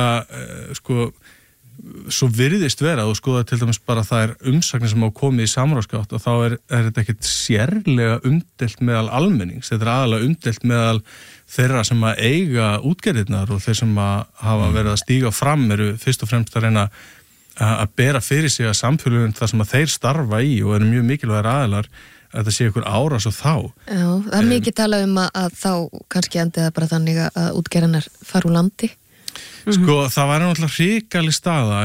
svo virðist vera og skoða til dæmis bara þær umsagnir sem á komið í samráðsgátt og þá er þetta ekkert sérlega umdelt meðal almennings, þetta aðalega umdelt meðal þeirra sem að eiga útgerðirnar og þeir sem að hafa verið að stíga fram eru fyrst og fremst að reyna að bera fyrir sig að samfélögum þar sem að þeir starfa í og eru mjög mikilvægir aðilar að þetta sé ykkur árás og þá. Já, það er mikið talað að þá kannski endið það bara þannig að útgerðirnar fara úr landi. Sko, það væri náttúrulega hrikaleg staða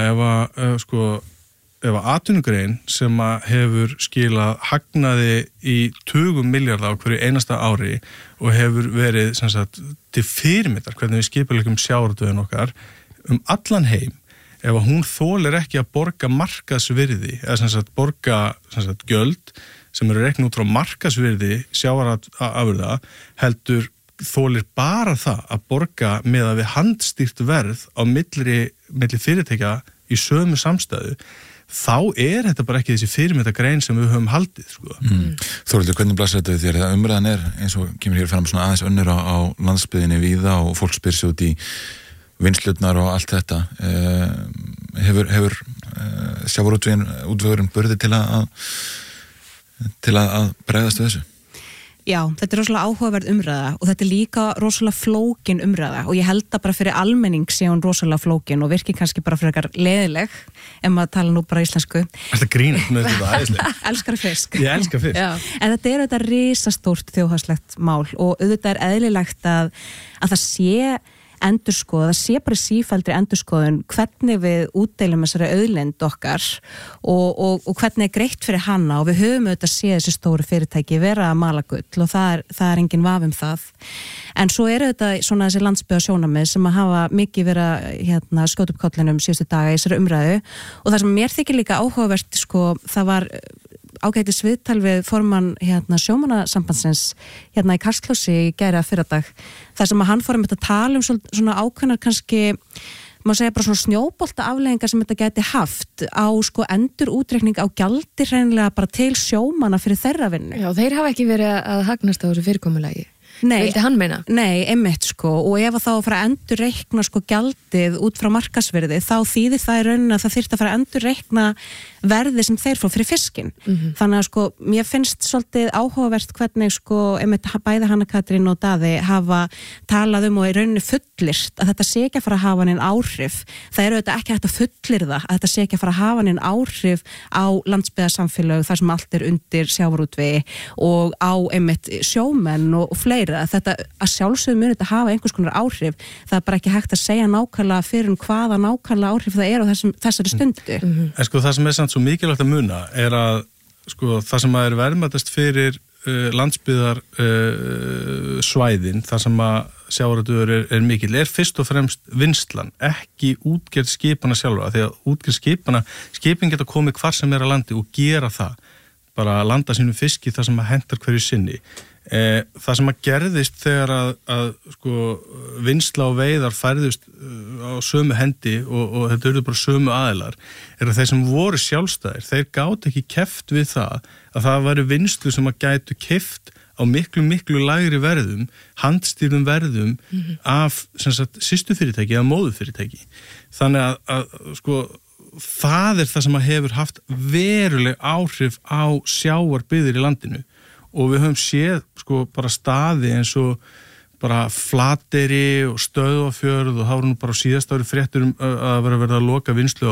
ef að atvinnugrein sem að hefur skilað hagnaði í tugum milljarða á hverju einasta ári og hefur verið til fyrirmyndar hvernig við skipulegum sjávarútveginn okkar allan heim, ef að hún þolir ekki að borga markaðsvirði eða borga gjöld sem eru reknað út frá markaðsvirði sjávarafurða, heldur þolir bara það að borga með að við handstýrt verð á milli fyrirtækja í sömu samstæðu, þá þetta bara ekki þessi fyrirmyndagrein sem við höfum haldið, sko. Þórhildur, hvernig blasir þetta við þér? Þegar umræðan eins og kemur hér fram svona aðeins önnur á landsbyggðinni víða og fólk spyr sig út í vinnslurnar og allt þetta. Hefur sjávarútvegurinn burði til að bregðast við þessu? Já, þetta rosalega áhugaverð umræða og þetta líka rosalega flókin umræða og ég held að bara fyrir almenning sé hún rosalega flókin og virkir kannski bara fyrir eitthvað leðileg ef maður tala nú bara íslensku. Þetta grínast með þetta æðislega. Elskar fisk. Ég elskar fisk. Já. En þetta risastórt þjóðhagslegt mál og auðvitað eðlilegt að það sé endurskoða, það sé bara sífelldri endurskoðun hvernig við útdeilum þessari auðlind okkar og hvernig greitt fyrir hana og við höfum auðvitað séð þessi stóru fyrirtæki vera að mala gull og það er engin vafi það. En svo auðvitað svona þessi landsbyggðarsjónarmið sem að hafa mikið verið skjóta upp kollinum síðustu daga í þessari umræðu og það sem mér þykir líka áhugavert, það var ágætis viðtal við formann sjómannasambandsins í Kastljósi í gær eða fyrradag þar sem að hann fór að tala svona ákveðnar kannski má segja bara svona snjóbolta afleiðingar sem þetta geti haft á endur útreikning á gjaldi hreinlega bara til sjómanna fyrir þeirra vinnu. Já, þeir hafa ekki verið að hagnast á þessu fyrirkomulagi. Nei, vildi hann meina? Nei, einmitt og ef þá að fara að endur reikna gjaldið út frá markasverði þá þýðir það í rauninni að það þyrfti að fara að endur reikna verði sem þeir fá fyrir fiskinn. Þannig að mér finnst svolítið áhugavert hvernig einmitt bæði Hanna Katrín og Daði hafa talað og í rauninni fullirt að þetta sé ekki að fara að hafa neinn áhrif. Það eru auðvitað ekki hægt að fullirða að þetta sé ekki að fara að hafa neinn áhrif á landsbyggðarsamfélög þar sem allt undir sjávarútvegi og á einmitt sjómenn og fleiri að þetta að sjálfsögðu muni þetta hafa einhvers konar áhrif, það er bara ekki hægt að segja nákvæmlega fyrir hvaða nákvæmlega áhrif það er á þessari stundu. En það sem er samt svo mikilvægt að muna er að það sem er verðmætast fyrir landsbyggðar svæðin, þar sem að sjávarútvegur er mikill, fyrst og fremst vinnslan, ekki útgerð skipana sjálfa, því að útgerð skipin geta komið hvar sem er að landi og gera það, bara að landa sínum fiski þar sem að hentar hverju sinni. Það sem að gerðist þegar að sko, vinnsla og veiðar færðust á sömu hendi og þetta eru bara sömu aðilar, að þeir sem voru sjálfstæðir, þeir gátu ekki keppt við það að það væri vinnslu sem að gætu keppt á miklu lægri verðum, handstýrðum verðum af systurfyrirtæki eða móðurfyrirtæki. Þannig að sko, það það sem að hefur haft veruleg áhrif á sjávarbyggðir í landinu. Og við höfum séð sko bara staði eins og bara Flateyri og Stöðvarfjörð og það voru nú bara á síðasta ári fréttur að vera að loka vinnslu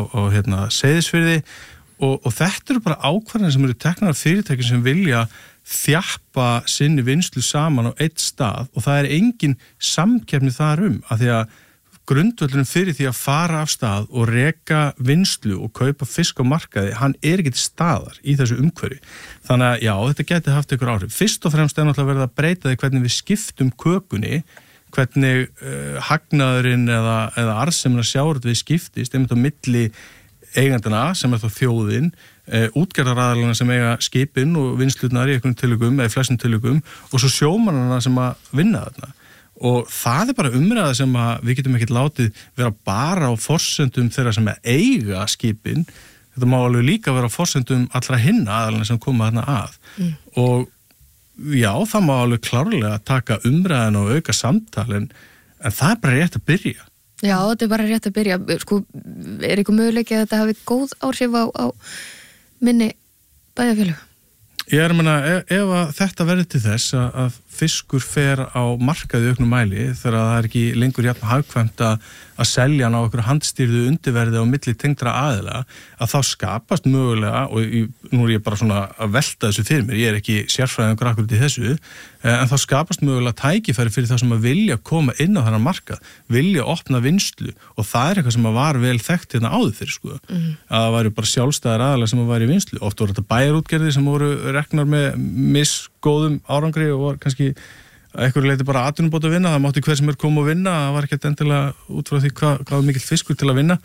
á Seyðisfirði og þetta eru bara ákvarðanir sem eru teknar af fyrirtæki sem vilja þjappa sinni vinnslu saman á eitt stað og það engin samkeppni þar af því að grundvöllurinn fyrir því að fara af stað og reka vinnslu og kaupa fisk á markaði, hann ekki til staðar í þessu umhverfi. Þannig að já, þetta geti haft ykkur áhrif. Fyrst og fremst náttúrulega verið að breyta því hvernig við skiptum kökunni, hvernig hagnaðurinn eða arðsemina sjávarútvegi skiptist, einmitt á milli eigandana sem þá þjóðin, útgerðaraðalana sem eiga skipin og vinnslunar í einhverjum tilvikum eða í flestum tilvikum og svo sjómannana sem að vinna þarna. Og það bara umræða sem að við getum ekkert látið vera bara á forsendum þeirra sem eiga skipin. Þetta má alveg líka vera á forsendum allra hinna aðalina sem koma þarna að. Og já, það má alveg klárlega taka umræðan og auka samtal en það bara rétt að byrja. Já, þetta bara rétt að byrja. Sko, eitthvað möguleiki að þetta hafi góð áhrif á minni bæjarfélög? Ég meina, ef að þetta verður til þess að fiskur fer á markaði auknum mæli þegar það ekki lengur jafn hagkvæmt að selja hann á okkur handstýrðu undirverði á milli tengdra aðila, að þá skapast mögulega, og nú ég bara svona að velta þessu fyrir mér, ég ekki sérfræðingur akkurat í þessu, en þá skapast mögulega tækifæri fyrir það sem að vilja koma inn á þennan markað, vilja opna vinnslu og það eitthvað sem að var vel þekkt hérna áður fyrir sko, að það væri bara sjálfstæðir aðilar sem að væri í vinnslu, oft voru þetta bæjarútgerðir sem voru reknar með misgóðum árangri og var kannski að einhverju leiti bara atvinnubót að vinna, það mátti hver sem koma að vinna, það var ekkert endilega út frá því hvað var mikill fiskur til að vinna,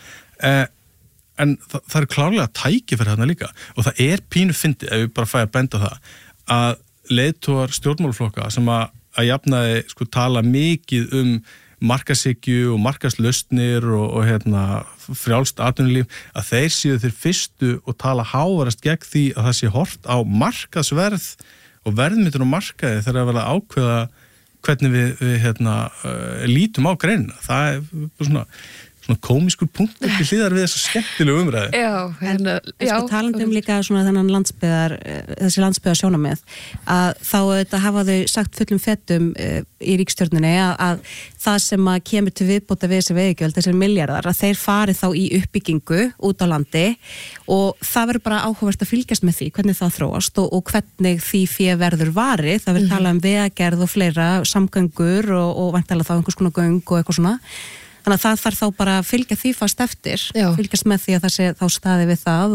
en það er klárlega tækifæri þarna líka og það pínu fyndið, ef við bara fæ að benda það, að leiðtogar stjórnmálaflokka sem að jafnaði sko tala mikið markaðshyggju og markaðslausnir og frjálst atvinnulíf, að þeir séu þeir fyrstu og tala hávarast gegn því að það sé hort á markaðsverð og verðmyndun á markaði þegar að verða ákveða hvernig við lítum á greinina. Það svona komiskur punktur til hliðar við þessu skemmtilegu umræði. Já, talandi líka svona þennan þessi landsbyggðar sjónarmið, að þá þetta hafa þau sagt fullum fettum í ríkisstjórninni að það sem að kemur til viðbóta við þessi veiðigjöld, þessir milljarðar, að þeir fari þá í uppbyggingu út á landi og það verður bara áhugavert að fylgjast með því hvernig það þróast og hvernig því fé verður varið, það verður talað vegagerð og fleira, samgöngur og væntanlega þá einhvers konar göng og eitthvað svona. Þannig að það þarf þá bara að fylgja því fast eftir, fylgjast með því að það sé þá staði við það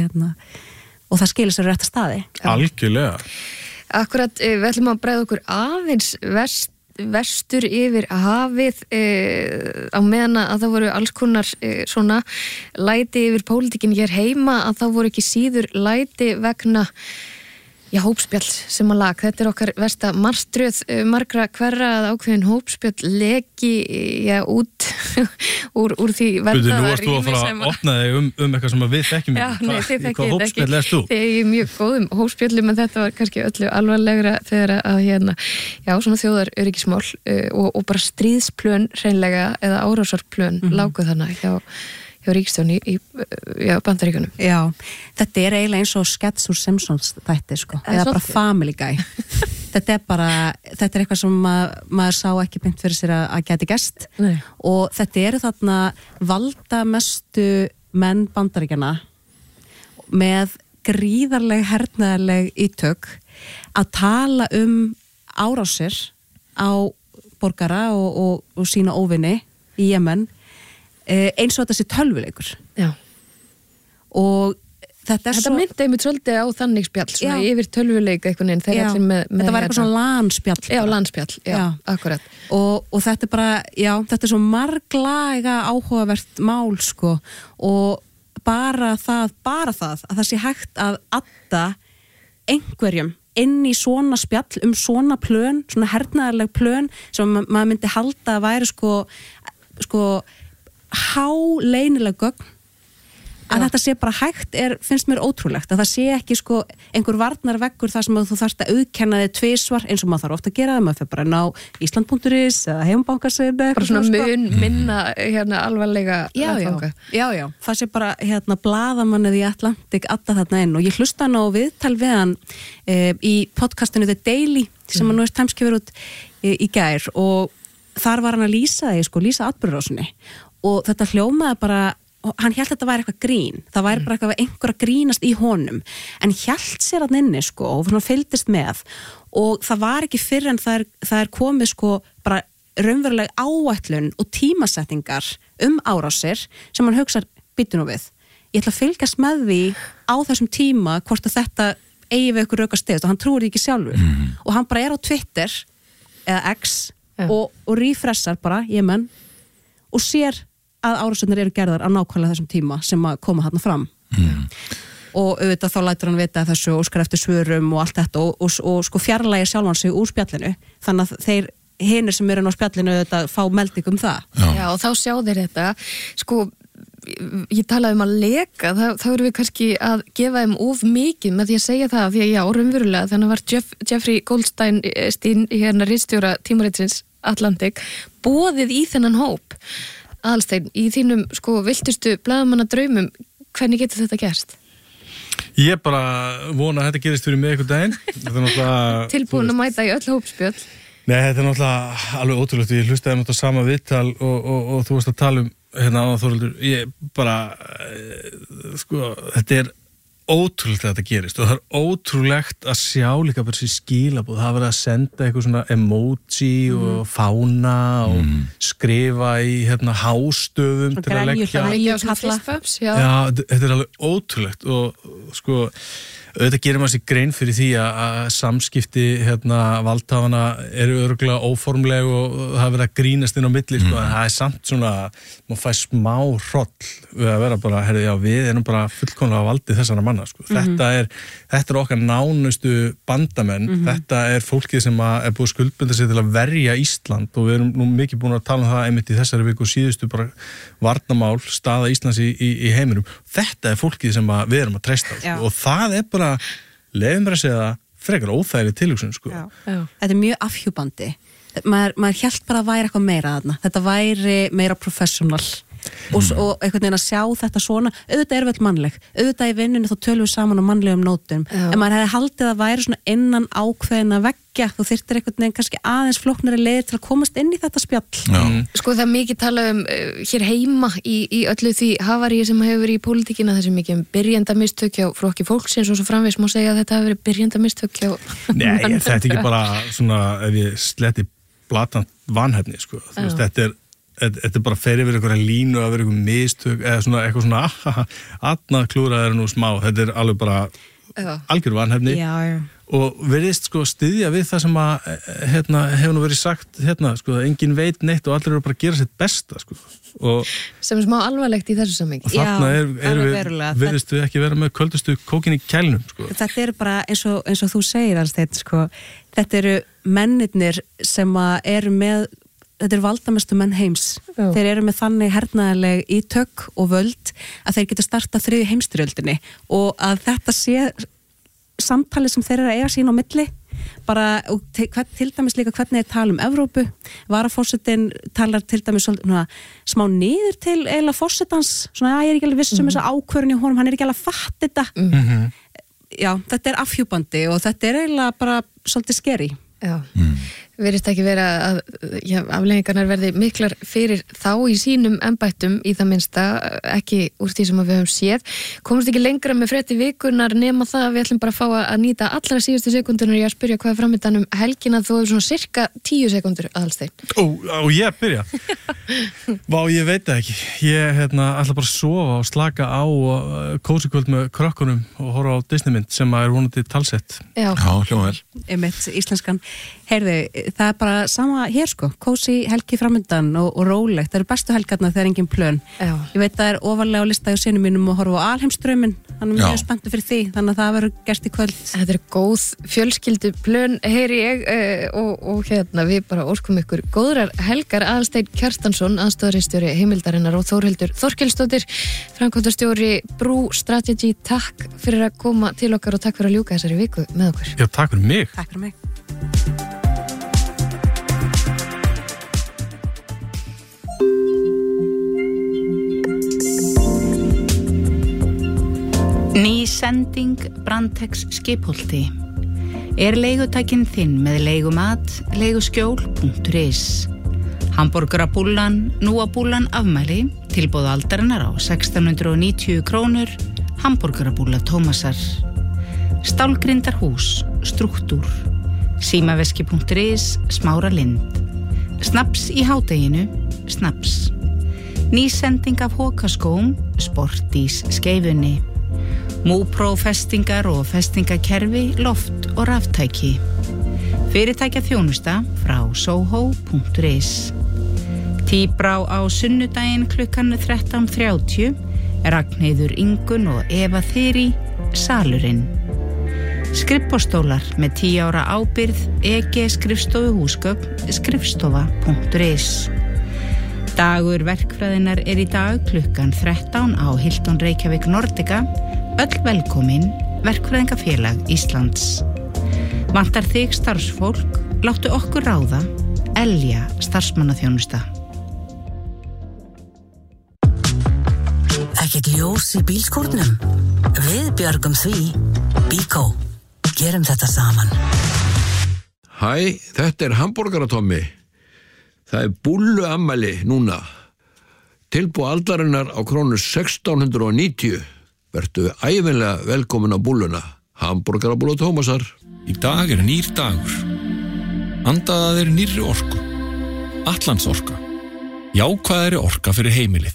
og það skilir sér rétt að staði. Algjörlega. Akkurat, við ætlum að bregða okkur aðeins vestur yfir hafið á meðan að það voru alls konar svona læti yfir pólitíkin hér heima, að það voru ekki síður læti vegna hópspjall sem að lag. Þetta okkar versta martröð margra hverra að ákveðin hópspjall leki út úr því verðaða rými. Nú varst þú að fara að opna þig eitthvað sem við þekkjum. Já, nei, þið þekkið hvað hópspjall erst þú? Þegar ég mjög góðum hópspjallum, en þetta var kannski öllu alvarlegra þegar að svona þjóðaröryggismál og bara stríðsplön hreinlega eða árásarplön lágu þannig hjá ríkisstjórn í Bandaríkjunum. Já, þetta eiginlega eins og skets úr Simpsons þætti sko, eða bara Family Guy. Þetta er eitthvað sem maður sá ekki beint fyrir sér að geti gerst. Nei. Og þetta eru þarna valdamestu menn Bandaríkjana með gríðarleg hernaðarleg ítök að tala árásir á borgara og sína óvinni í Jemen eins og þetta sé tölvuleikur. Já. Og Þetta myndi einmitt svolítið á þannig spjall, svona yfir tölvuleik einhvern veginn, þegar allir með þetta var eitthvað svona LAN-spjall. Já, LAN-spjall, já, akkurat. Og þetta er bara, þetta er svo marglaga áhugavert mál, sko, og bara það að það sé hægt að adda einhverjum inn í svona spjall svona plön, svona hernaðarleg plön sem maður myndi halda að væri sko háleynileg gögn að þetta sé bara hægt finnst mér ótrúlegt, að það sé ekki einhver varnarveggur þar sem þú þarft að auðkenna þig tvisvar eins og maður þarf ofta að gera það, maður fyrir bara ná Ísland.is eða heimabankasíðu bara svona minna alvarlega aðfanga. Já, það sé bara blaðamannið í Atlantic adda þarna inn og ég hlusta hann á viðtal við hann í podcastinu The Daily sem hann nú Times gefur út í gær og þar var hann að lýsa lýsa atburðarásinni og þetta hljómaði bara og hann hélt að þetta væri eitthvað grín, það væri bara eitthvað einhver að grínast í honum, en hélt sér að inni og fylgdist með og það var ekki fyrr en það komið bara raunveruleg áætlun og tímasettingar árásir sem hann hugsar, býtu nú við ég ætla að fylgjast með því á þessum tíma hvort að þetta eigi við ykkur raukast og hann trúir því ekki sjálfur og hann bara á Twitter eða X og refreshar bara, og sér að árásirnar eru gerðar á nákvæmlega þessum tíma sem að koma þarna fram og auðvitað þá lætur hann vita þessu og skar eftir svörum og allt þetta og fjarlægir sjálfan sig úr spjallinu þannig að þeir hinir sem eru á spjallinu auðvitað fá melding það. Já, og þá sjá þeir þetta ég talaði að leka, þá erum við kannski að gefa þeim of mikið með því að segja það því að raunverulega þannig var Jeffrey Goldstein ritstjóra tímaritsins Atlantic boðið í þennan hóp Aðalsteinn, í þínum viltustu blaðamanna draumum, hvernig getur þetta gerst? Ég bara vona að þetta gerist fyrir mig einhvern daginn. Tilbúin að mæta í öll hópspjöll? Nei, þetta er náttúrulega alveg ótrúlegt. Ég hlustaði náttúrulega sama viðtal og þú varst að tala áðan Þórhildur. Ég bara, þetta er ótrúlegt að þetta gerist og það er ótrúlegt að sjá líka bara þessi skilabóð, það verið að senda eitthvað svona emoji og fána og skrifa í hástöfum til að leggja þetta er alveg ótrúlegt og auðvitað gerir maður sér grein fyrir því að samskipti valdhafana eru örugglega óformleg og það er verið að grínast inn á milli en það er samt svona, maður fær smá hroll við að vera bara, við erum bara fullkomlega valdið þessara manna þetta er okkar nánustu bandamenn, þetta er fólkið sem er búið skuldbundið sig til að verja Ísland og við erum nú mikið búin að tala um það einmitt í þessari viku síðustu bara varnarmál, staða Íslands í heiminum, þetta er fólkið sem við erum að treysta og það er bara leiðum að segja frekar óþægileg tilhugsun Þetta er mjög afhjúpandi maður hélt bara að væri eitthvað meira þarna þetta væri meira professional og einhvern veginn að sjá þetta svona auðvitað er vel mannleg, auðvitað í vinnunni þá tölum við saman á mannlegum nótum en maður hefði haldið að væri svona innan ákveðina veggja, þú þyrftir einhvern veginn kannski aðeins flóknari leiðir til að komast inn í þetta spjall það er mikið talað hér heima í öllu því hafaríi sem hefur verið í pólitíkina þessi mikið byrjandamistök hjá Flokki fólksins og svo framvegis má segja að þetta hefur verið byrjandamistök hjá Nei, þetta er ekki bara svona ef ég sletti blatant vanhæfni þetta er bara ferið við einhverja línu að vera einhver mistök eða svona eitthvað svona aðna klúrað er nú smá, þetta er alveg bara algjör vanhæfni og veriðist styðja við það sem að hefur nú verið sagt engin veit neitt og allir eru bara að gera sitt besta og sem er smá alvarlegt í þessu samhengi og þarna veriðist við ekki vera með köldustu kókin í kælnum Þetta er bara eins og þú segir Aðalsteinn þetta eru mennirnir sem að eru með þetta er valdamestu menn heims þeir eru með þannig hernaðarleg ítök og völd að þeir geta startað 3. heimsstyrjöldinni og að þetta sé samtalið sem þeir eru að eiga sín á milli bara, og til dæmis líka hvernig þeir tala um Evrópu, varaforsetinn talar til dæmis smá niður til eiginlega forsetans svona, ég er ekki alveg viss þessa ákvörðun í honum, hann er ekki alveg að fatta þetta Já, þetta er afhjúpandi og þetta er eiginlega bara svolítið skeri verðist ekki vera að afleiðingarnar verði miklar fyrir þá í sínum embættum í það minnsta, ekki úr því sem við höfum séð. Komumst ekki lengra með frétti vikunnar nema það að við ætlum bara að fá að nýta allra síðustu sekundunar í að spyrja hvað er framöndan helgina, þú hefur svona cirka 10 sekundur Aðalsteinn. Ég að byrja? Vá, ég veit það ekki. Ég ætla bara að sofa og slaka á og kósi kvöld með krökkunum og horfa á Disneymynd sem er vonandi talsett. Já, hljóma vel. Einmitt, íslenskan. Heyrðu, það er bara sama hér sko, kósi helgi framöndan og rólegt. Það eru bestu helgarnar þegar engin plön. Já. Ég veit það er ofarlega á lista hjá sinum mínum að horfa á Alheimsdrauminn, hann er mjög spenntur fyrir því, þannig að það verður gert í kvöld. Þetta er góð fjölskyldu plön, heyri ég, og við bara óskum ykkur góðrar helgar. Aðalsteinn Kjartansson, aðstoðarritstjóri Heimildarinnar og Þórhildur Þorkelsdóttir, framkvæmdastjóri Brú Strategy, takk fyrir að koma til okkar og takk fyrir að ljúka þessari viku með okkur. Já, takk fyrir mig. Takk fyrir mig. Ný sending Brandtex Skipholti. Er leigutækin þinn með leigumat, leiguskjól.is. Hamborgarabúllan, nú á búllan afmæli, tilboð aldarinnar á 1690 krónur, Hamborgarabúlla Tómasar. Stálgrindarhús, Struktúr, Símaveski.is, Smára Lind. Snaps í hádeginu, Snaps. Ný sending af Hókaskóm, Sportís Skeifunni. Múpró festingar og festingakerfi, loft og raftæki. Fyrirtækja þjónusta frá soho.is. Tíbrá á sunnudaginn klukkan 13:30, Ragnheiður Ingunn og Eva Þyri, Salurinn. Skrifborðstólar með 10 ára ábyrgð, EG skrifstofu húsgögn, skrifstofa.is. Dagur verkfræðinar er í dag klukkan 13 á Hilton Reykjavík Nordica. Öll velkomin, Verkfræðingafélag Íslands. Vantar þig starfsfólk, láttu okkur ráða, Elja starfsmannaþjónusta. Ekkert ljós í bílskúrnum? Við björgum því. Bíkó, gerum þetta saman. Hæ, þetta er Hamborgaratommi. Það er búlluafmæli núna. Tilboð aldarinnar á krónu 1690. Vertu ævinlega velkomin á búlluna. Hamborgarabúlla Tómasar. Í dag er nýr dagur. Andaðað er nýrri orku. Atlandsorka. Jákvæðari orka fyrir heimilið.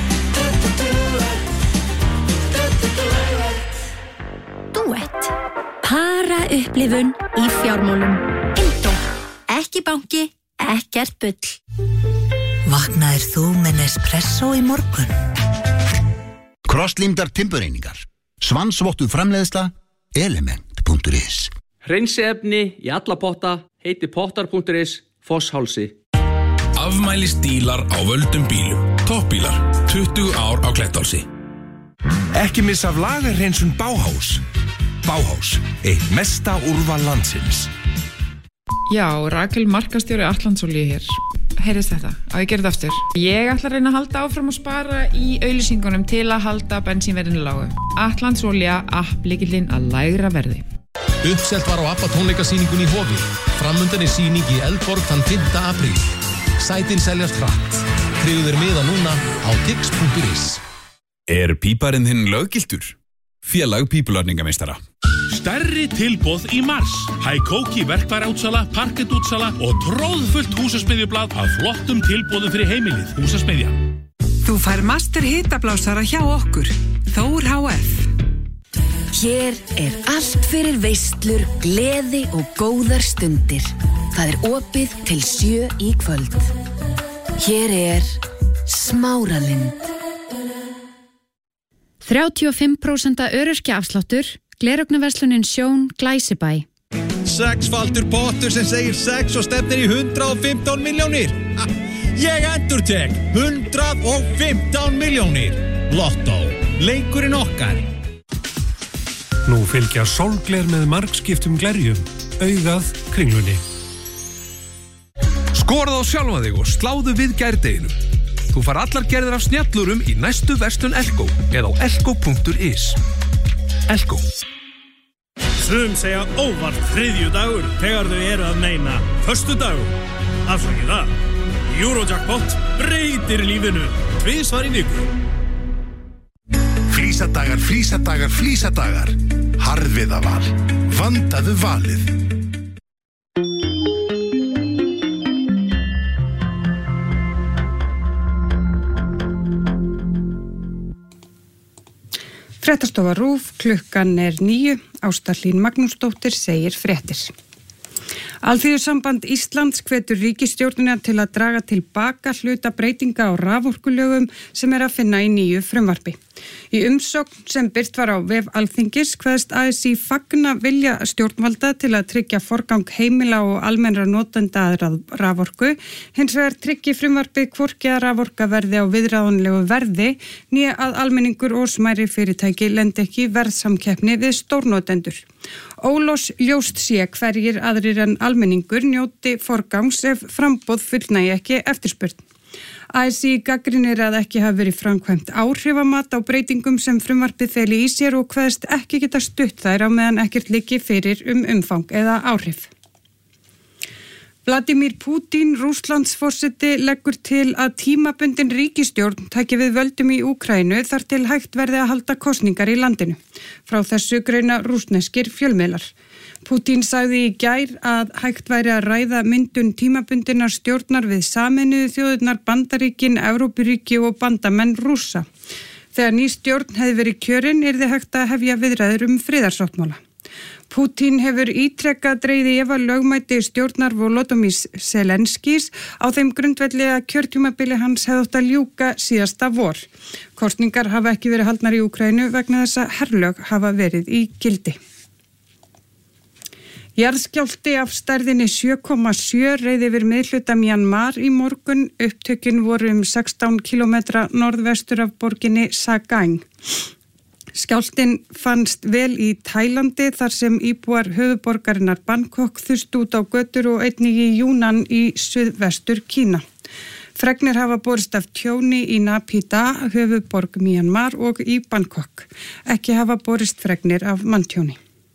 Duett. Para upplifun í fjármálum. Indó. Ekki banki, ekkert bull. Vaknaðir þú með Nespresso í morgun? Krosslímdar timbureiningar. Svansvottuð framleiðsla. Element.is. Hreinsiefni í alla potta heiti pottar.is Fosshálsi. Afmælisdílar á völdum bílum. Toppbílar, 20 ár á Kletthálsi. Ekki missa af lagerhreinsun Bauhaus. Bauhaus, eitt mesta úrval landsins. Já, Rakel markastjóri Atlandsolíu hér. Heyrðist þetta? Á ég gera þetta aftur. Ég ætla að reyna að halda áfram og spara í auglýsingunum til að halda bensínverðinu lágu. Atlandsolía, lykillinn að lægra verði. Uppselt var á ABBA tónleikasýningun í Hofi. Framundan er sýning í Eldborg þann 5. apríl. Sætin seljast hratt. Tryggðu þér miða núna á tix.is. Er píparinn þinn löggiltur? Félag pípulagningameistara. Stærri tilboð í mars. Hækóki verkfæraútsala, parkettútsala og tróðfullt húsasmiðjublað af flottum tilboðum fyrir heimilið. Húsasmiðjan. Þú fær master hitablásara hjá okkur. Þór HF. Hér er allt fyrir veislur, gleði og góðar stundir. Það er opið til 7 í kvöld. Hér er Smára Lind. 35% öryrkjaafsláttur, gleraugnarverslunin Sjón Glæsibæ. 6-faldur pottur sem segir 6 og stefnir í 115 milljónir. Ég endurtek 115 milljónir. Lotto, leikurinn okkar. Nú fylgja sólgler með margskiptum glerjum, augað Kringlunni. Skorað á sjálfa þig og sláðu við gærdeginum. Þú far allar gerðir af snjallurum í næstu verslun Elko eða á elko.is. Elko. Sum segja óvart þriðjudagur þegar þau eru að meina föstudagur. Afsakið það. Eurojackpot breytir lífinu tvisvar í viku. Flísadagar, flísadagar, flísadagar. Harðviðaval. Vandaðu valið. Fréttastofa RÚV, klukkan 9, Ásta Hlín Magnúsdóttir segir fréttir. Alþýðusamband Íslands hvetur ríkisstjórnina til að draga tilbaka hluta breytinga á raforkulögum sem að finna í nýju frumvarpi. Í umsókn sem birt var á vef Alþingis kveðst ASÍ fagna vilja stjórnvalda til að tryggja forgang heimila og almennra notenda að raforku, hins vegar tryggi frumvarpið hvorki að raforka verði á viðráðanlegu verði né að almenningur og smærri fyrirtæki lendi ekki í verðsamkeppni við stórnotendur. Ljóst sé hverjir aðrir en almenningur njóti forgangs ef framboð fullnægi ekki eftirspurn. ASÍ gagnrýnir að ekki hafi verið framkvæmt áhrifamat á breytingum sem frumvarpið feli í sér og kveðst ekki geta stutt þær á meðan ekkert liggi fyrir umfang eða áhrif. Vladimir Putin, Rússlandsforseti, leggur til að tímabundin ríkisstjórn taki við völdum í Úkraínu þar til hægt verði að halda kosningar í landinu. Frá þessu greina rússneskir fjölmiðlar. Putin sagði í gær að hægt væri að ræða myndun tímabundinnar stjórnar við Sameinuðu þjóðirnar, Bandaríkin, Evrópuríki og bandamenn Rússa. Þegar ný stjórn hefði verið kjörin yrði hægt að hefja viðræður friðarsáttmála. Putin hefur ítrekkað dregið í efa lögmæti stjórnar Volodymyrs Zelenskís á þeim grundvelli að kjörtímabili hans hefði átt að ljúka síðasta vor. Kosningar hafa ekki verið haldnar í Úkraínu vegna þess að herlög hafa verið í gildi. Jarðskjálfti af stærðinni 7,7 reið yfir miðhluta Mjanmar í morgun. Upptökin voru 16 kilometra norðvestur af borginni Sagaing. Skjálftinn fannst vel í Tælandi þar sem íbúar höfuðborgarinnar Bangkok þustu út á götur og einnig í Yunnan í suðvestur Kína. Fregnir hafa borist af tjóni í Naypyidaw, höfuðborg Mjanmar og í Bangkok. Ekki hafa borist fregnir af manntjóni.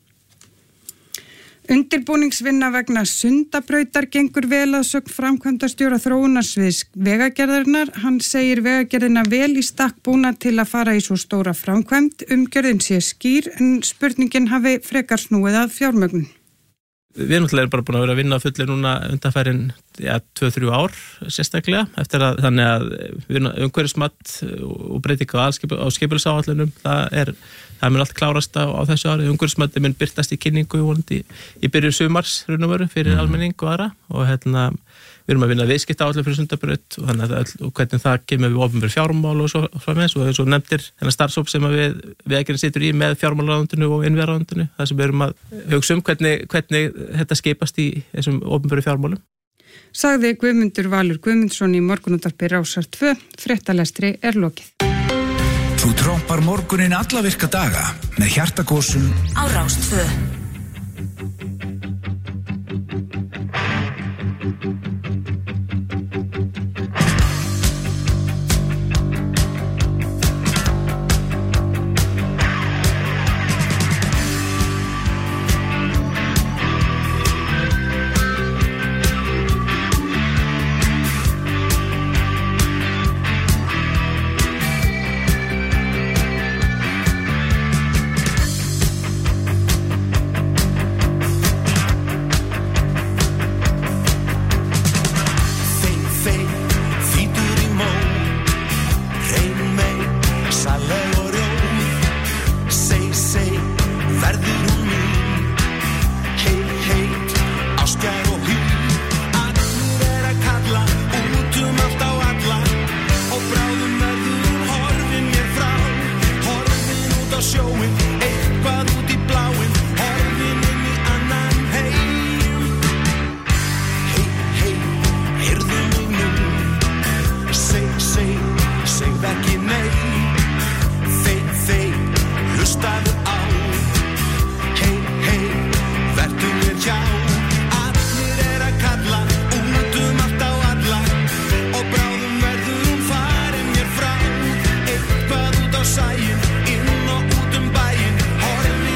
Undirbúningsvinna vegna Sundabrautar gengur vel að sögn framkvæmdastjóra þróunarsviðs Vegagerðarinnar. Hann segir Vegagerðina vel í stakk búna til að fara í svo stóra framkvæmd. Umgjörðin sé skýr en spurningin hafi frekar snúið að fjármögnun. Við erum náttúrulega bara búin að vera að vinna á fullu núna undanfærin 2-3 ár sérstaklega eftir að þannig að umhverfismat og breyting á skipulagsáætlunum það mun allt klárast á þessu ári. Umhverfismati mun birtast í kynningu vonandi í byrjun sumars fyrir almenning og aðra og við erum að vinna viðskiptaáætlun fyrir Sundabraut og þannig að og hvernig það kemur við opinber fjármál og svo framvegis og svo nefndir þennan starfshóp sem við Vegagerðin situr í með fjármálaráðuneytinu og innviðaráðuneytinu þar sem við erum að hugsa hvernig þetta skipast í þessum opinberu fjármálum. Sagði Guðmundur Valur Guðmundsson í morgunútvarpi Rásar 2, fréttalestri lokið. Þú trompar morguninn alla virka daga með hjartagósum á Rás 2. Sæin inn og út bæinn horfin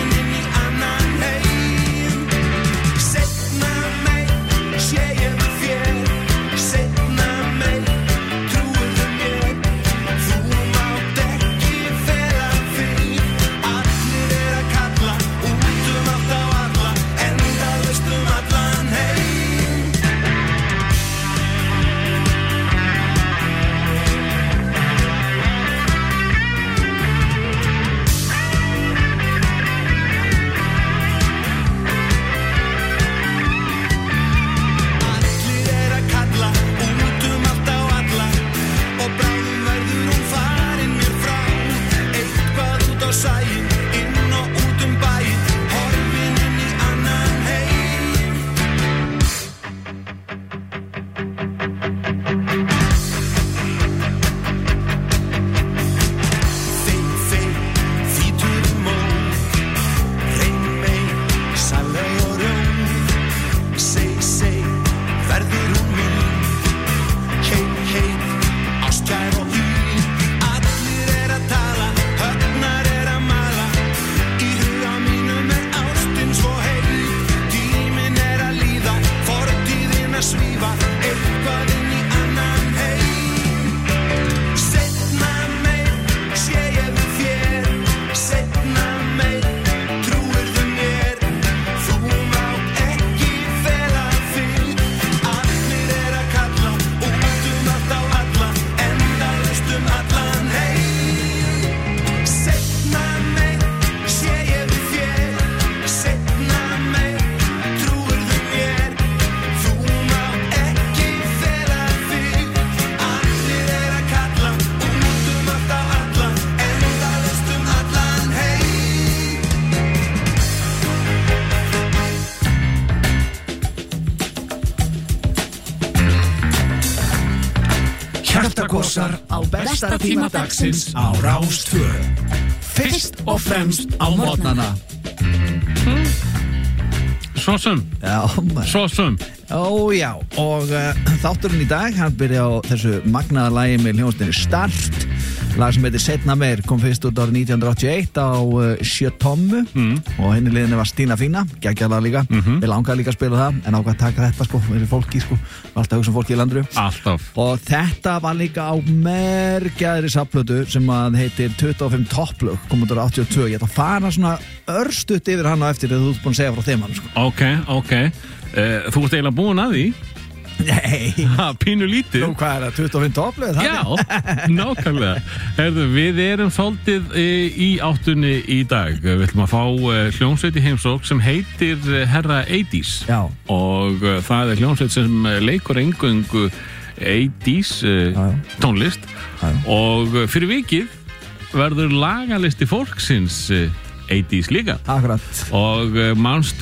kossar á besta tíma dagsins á Rás 2. Fyrst og fremst á morgnana. Svosum. Já, Svosum. Ó já, og þátturinn í dag, hann byrja á þessu magnaða lagi með hljómsveitinni Start. Lag sem heitir Setna meir, kom fyrst út árið 1981 á Sjö Tommu og henni liðinni var Stína Fína, geggjaðlega líka. Við langaði líka að spila það, en ákvað að taka þetta sko, fyrir fólki sko, alltaf hugsa fólki í landru. Alltaf. Og þetta var líka á merkjaðri safnplötu sem að heitir 25 topplög, kom út árið 82. Ég ætla að fara svona örstutt yfir hann á eftir þegar þú ert búin að segja frá þeim hann sko. Ok. Þú ert eiginlega búin að því? Nei. Pínu lítið. Nú, hvað það, 25 topplög? Já, nákvæmlega. Herðu, við erum svolítið í áttunni í dag. Við ætlum að fá hljómsveit í heimsókn sem heitir Herra 80s. Já. Og það er hljómsveit sem leikur eingöngu 80s tónlist. Já. Og fyrir vikið verður lagalisti fólksins 80s líka. Akkurat. Og manstu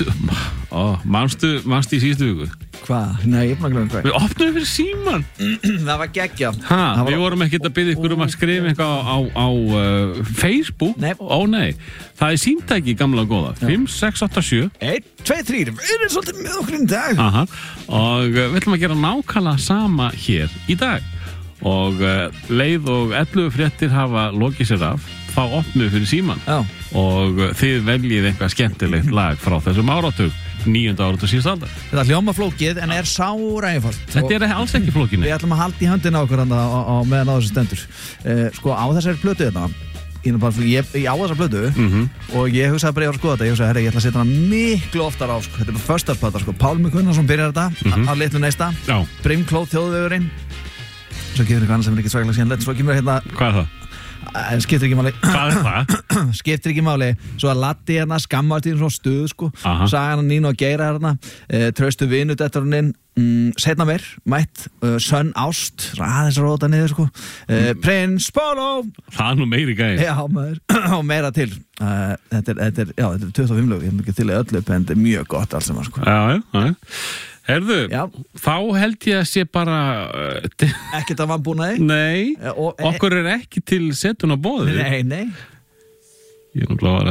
í síðustu viku? Hvað? Nei, ég maður hvað. Við opnum fyrir síman. Það var geggja. Við vorum ekkert að biðja ykkur að skrifa eitthvað á Facebook. Nei. Nei. Það er símtæki gamla og góða. 5, 6, 8, 7 1, 2, 3. Við erum svolítið með okkur í dag. Aha. Og við ætlum að gera nákvæmlega sama hér í dag. Og leið og 11 fréttir hafa lokið sér af, þá opnum við fyrir síman. Já. Og þið veljið eitthvað skemmtilegt lag frá þessum áratug, 9. áratug síðust aldar. Þetta hljóma flókið en er sára einfalt. Þetta er alls ekki flókið. Við ætlum að halda í höndina á okkur á meðan á þessu stendur. Sko á þessari plötu þetta, ég á þessa plötu og ég hugsaði bara ég var að skoða þetta, ég hugsaði, ég ætla að setja hana miklu oftar á sko. Þetta er bara föstarsplata sko. Pálmi Gunnarsson byrjar þetta, á litlu neista. Brimklóð þjóðvegurinn. Svo kemur eitthvað annað sem er ekki svakalega skemmtilegt. Svo kemur hérna. Hvað er það? Skiptir ekki máli. Hvað er það? Skiptir ekki máli. Svo að Latti hérna skammast í svona stuð sko. Sagan hann Nínu og Geira hérna. Traustu vinut eftir hann Setna meir, mætt. Sönn ást. Aðeins róta niður sko. Prins Pólo. Það er nú meiri gæði. Já, maður. Og meira til. Þetta er 25 lög. Ég er ekki til í öllu, en þetta er mjög gott alls saman sko. Já. Herðu, þá held ég að sé bara ekkert að vannbúnaði? Nei, okkur er ekki til setun á boði. Nei. Ég er nú klára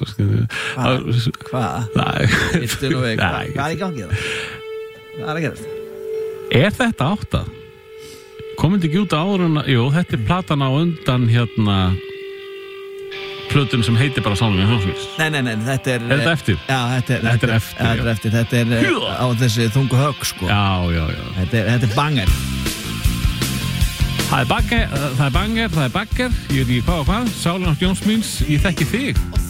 Hvað? Hvað er í gangi það? Hvað er að gerast? Er þetta 8? Komið ekki út á áruna? Jú, þetta er platan á undan hérna plötun sem heitir bara Sálminn Hjómsvíks. Nei, þetta er... Er þetta eftir? Já, þetta er eftir. Þetta er á þessi þungu högg, sko. Já. Þetta er banger. Það er banger. Ég veit ekki hvað. Sálminn Hjómsvíks, ég þekki þig.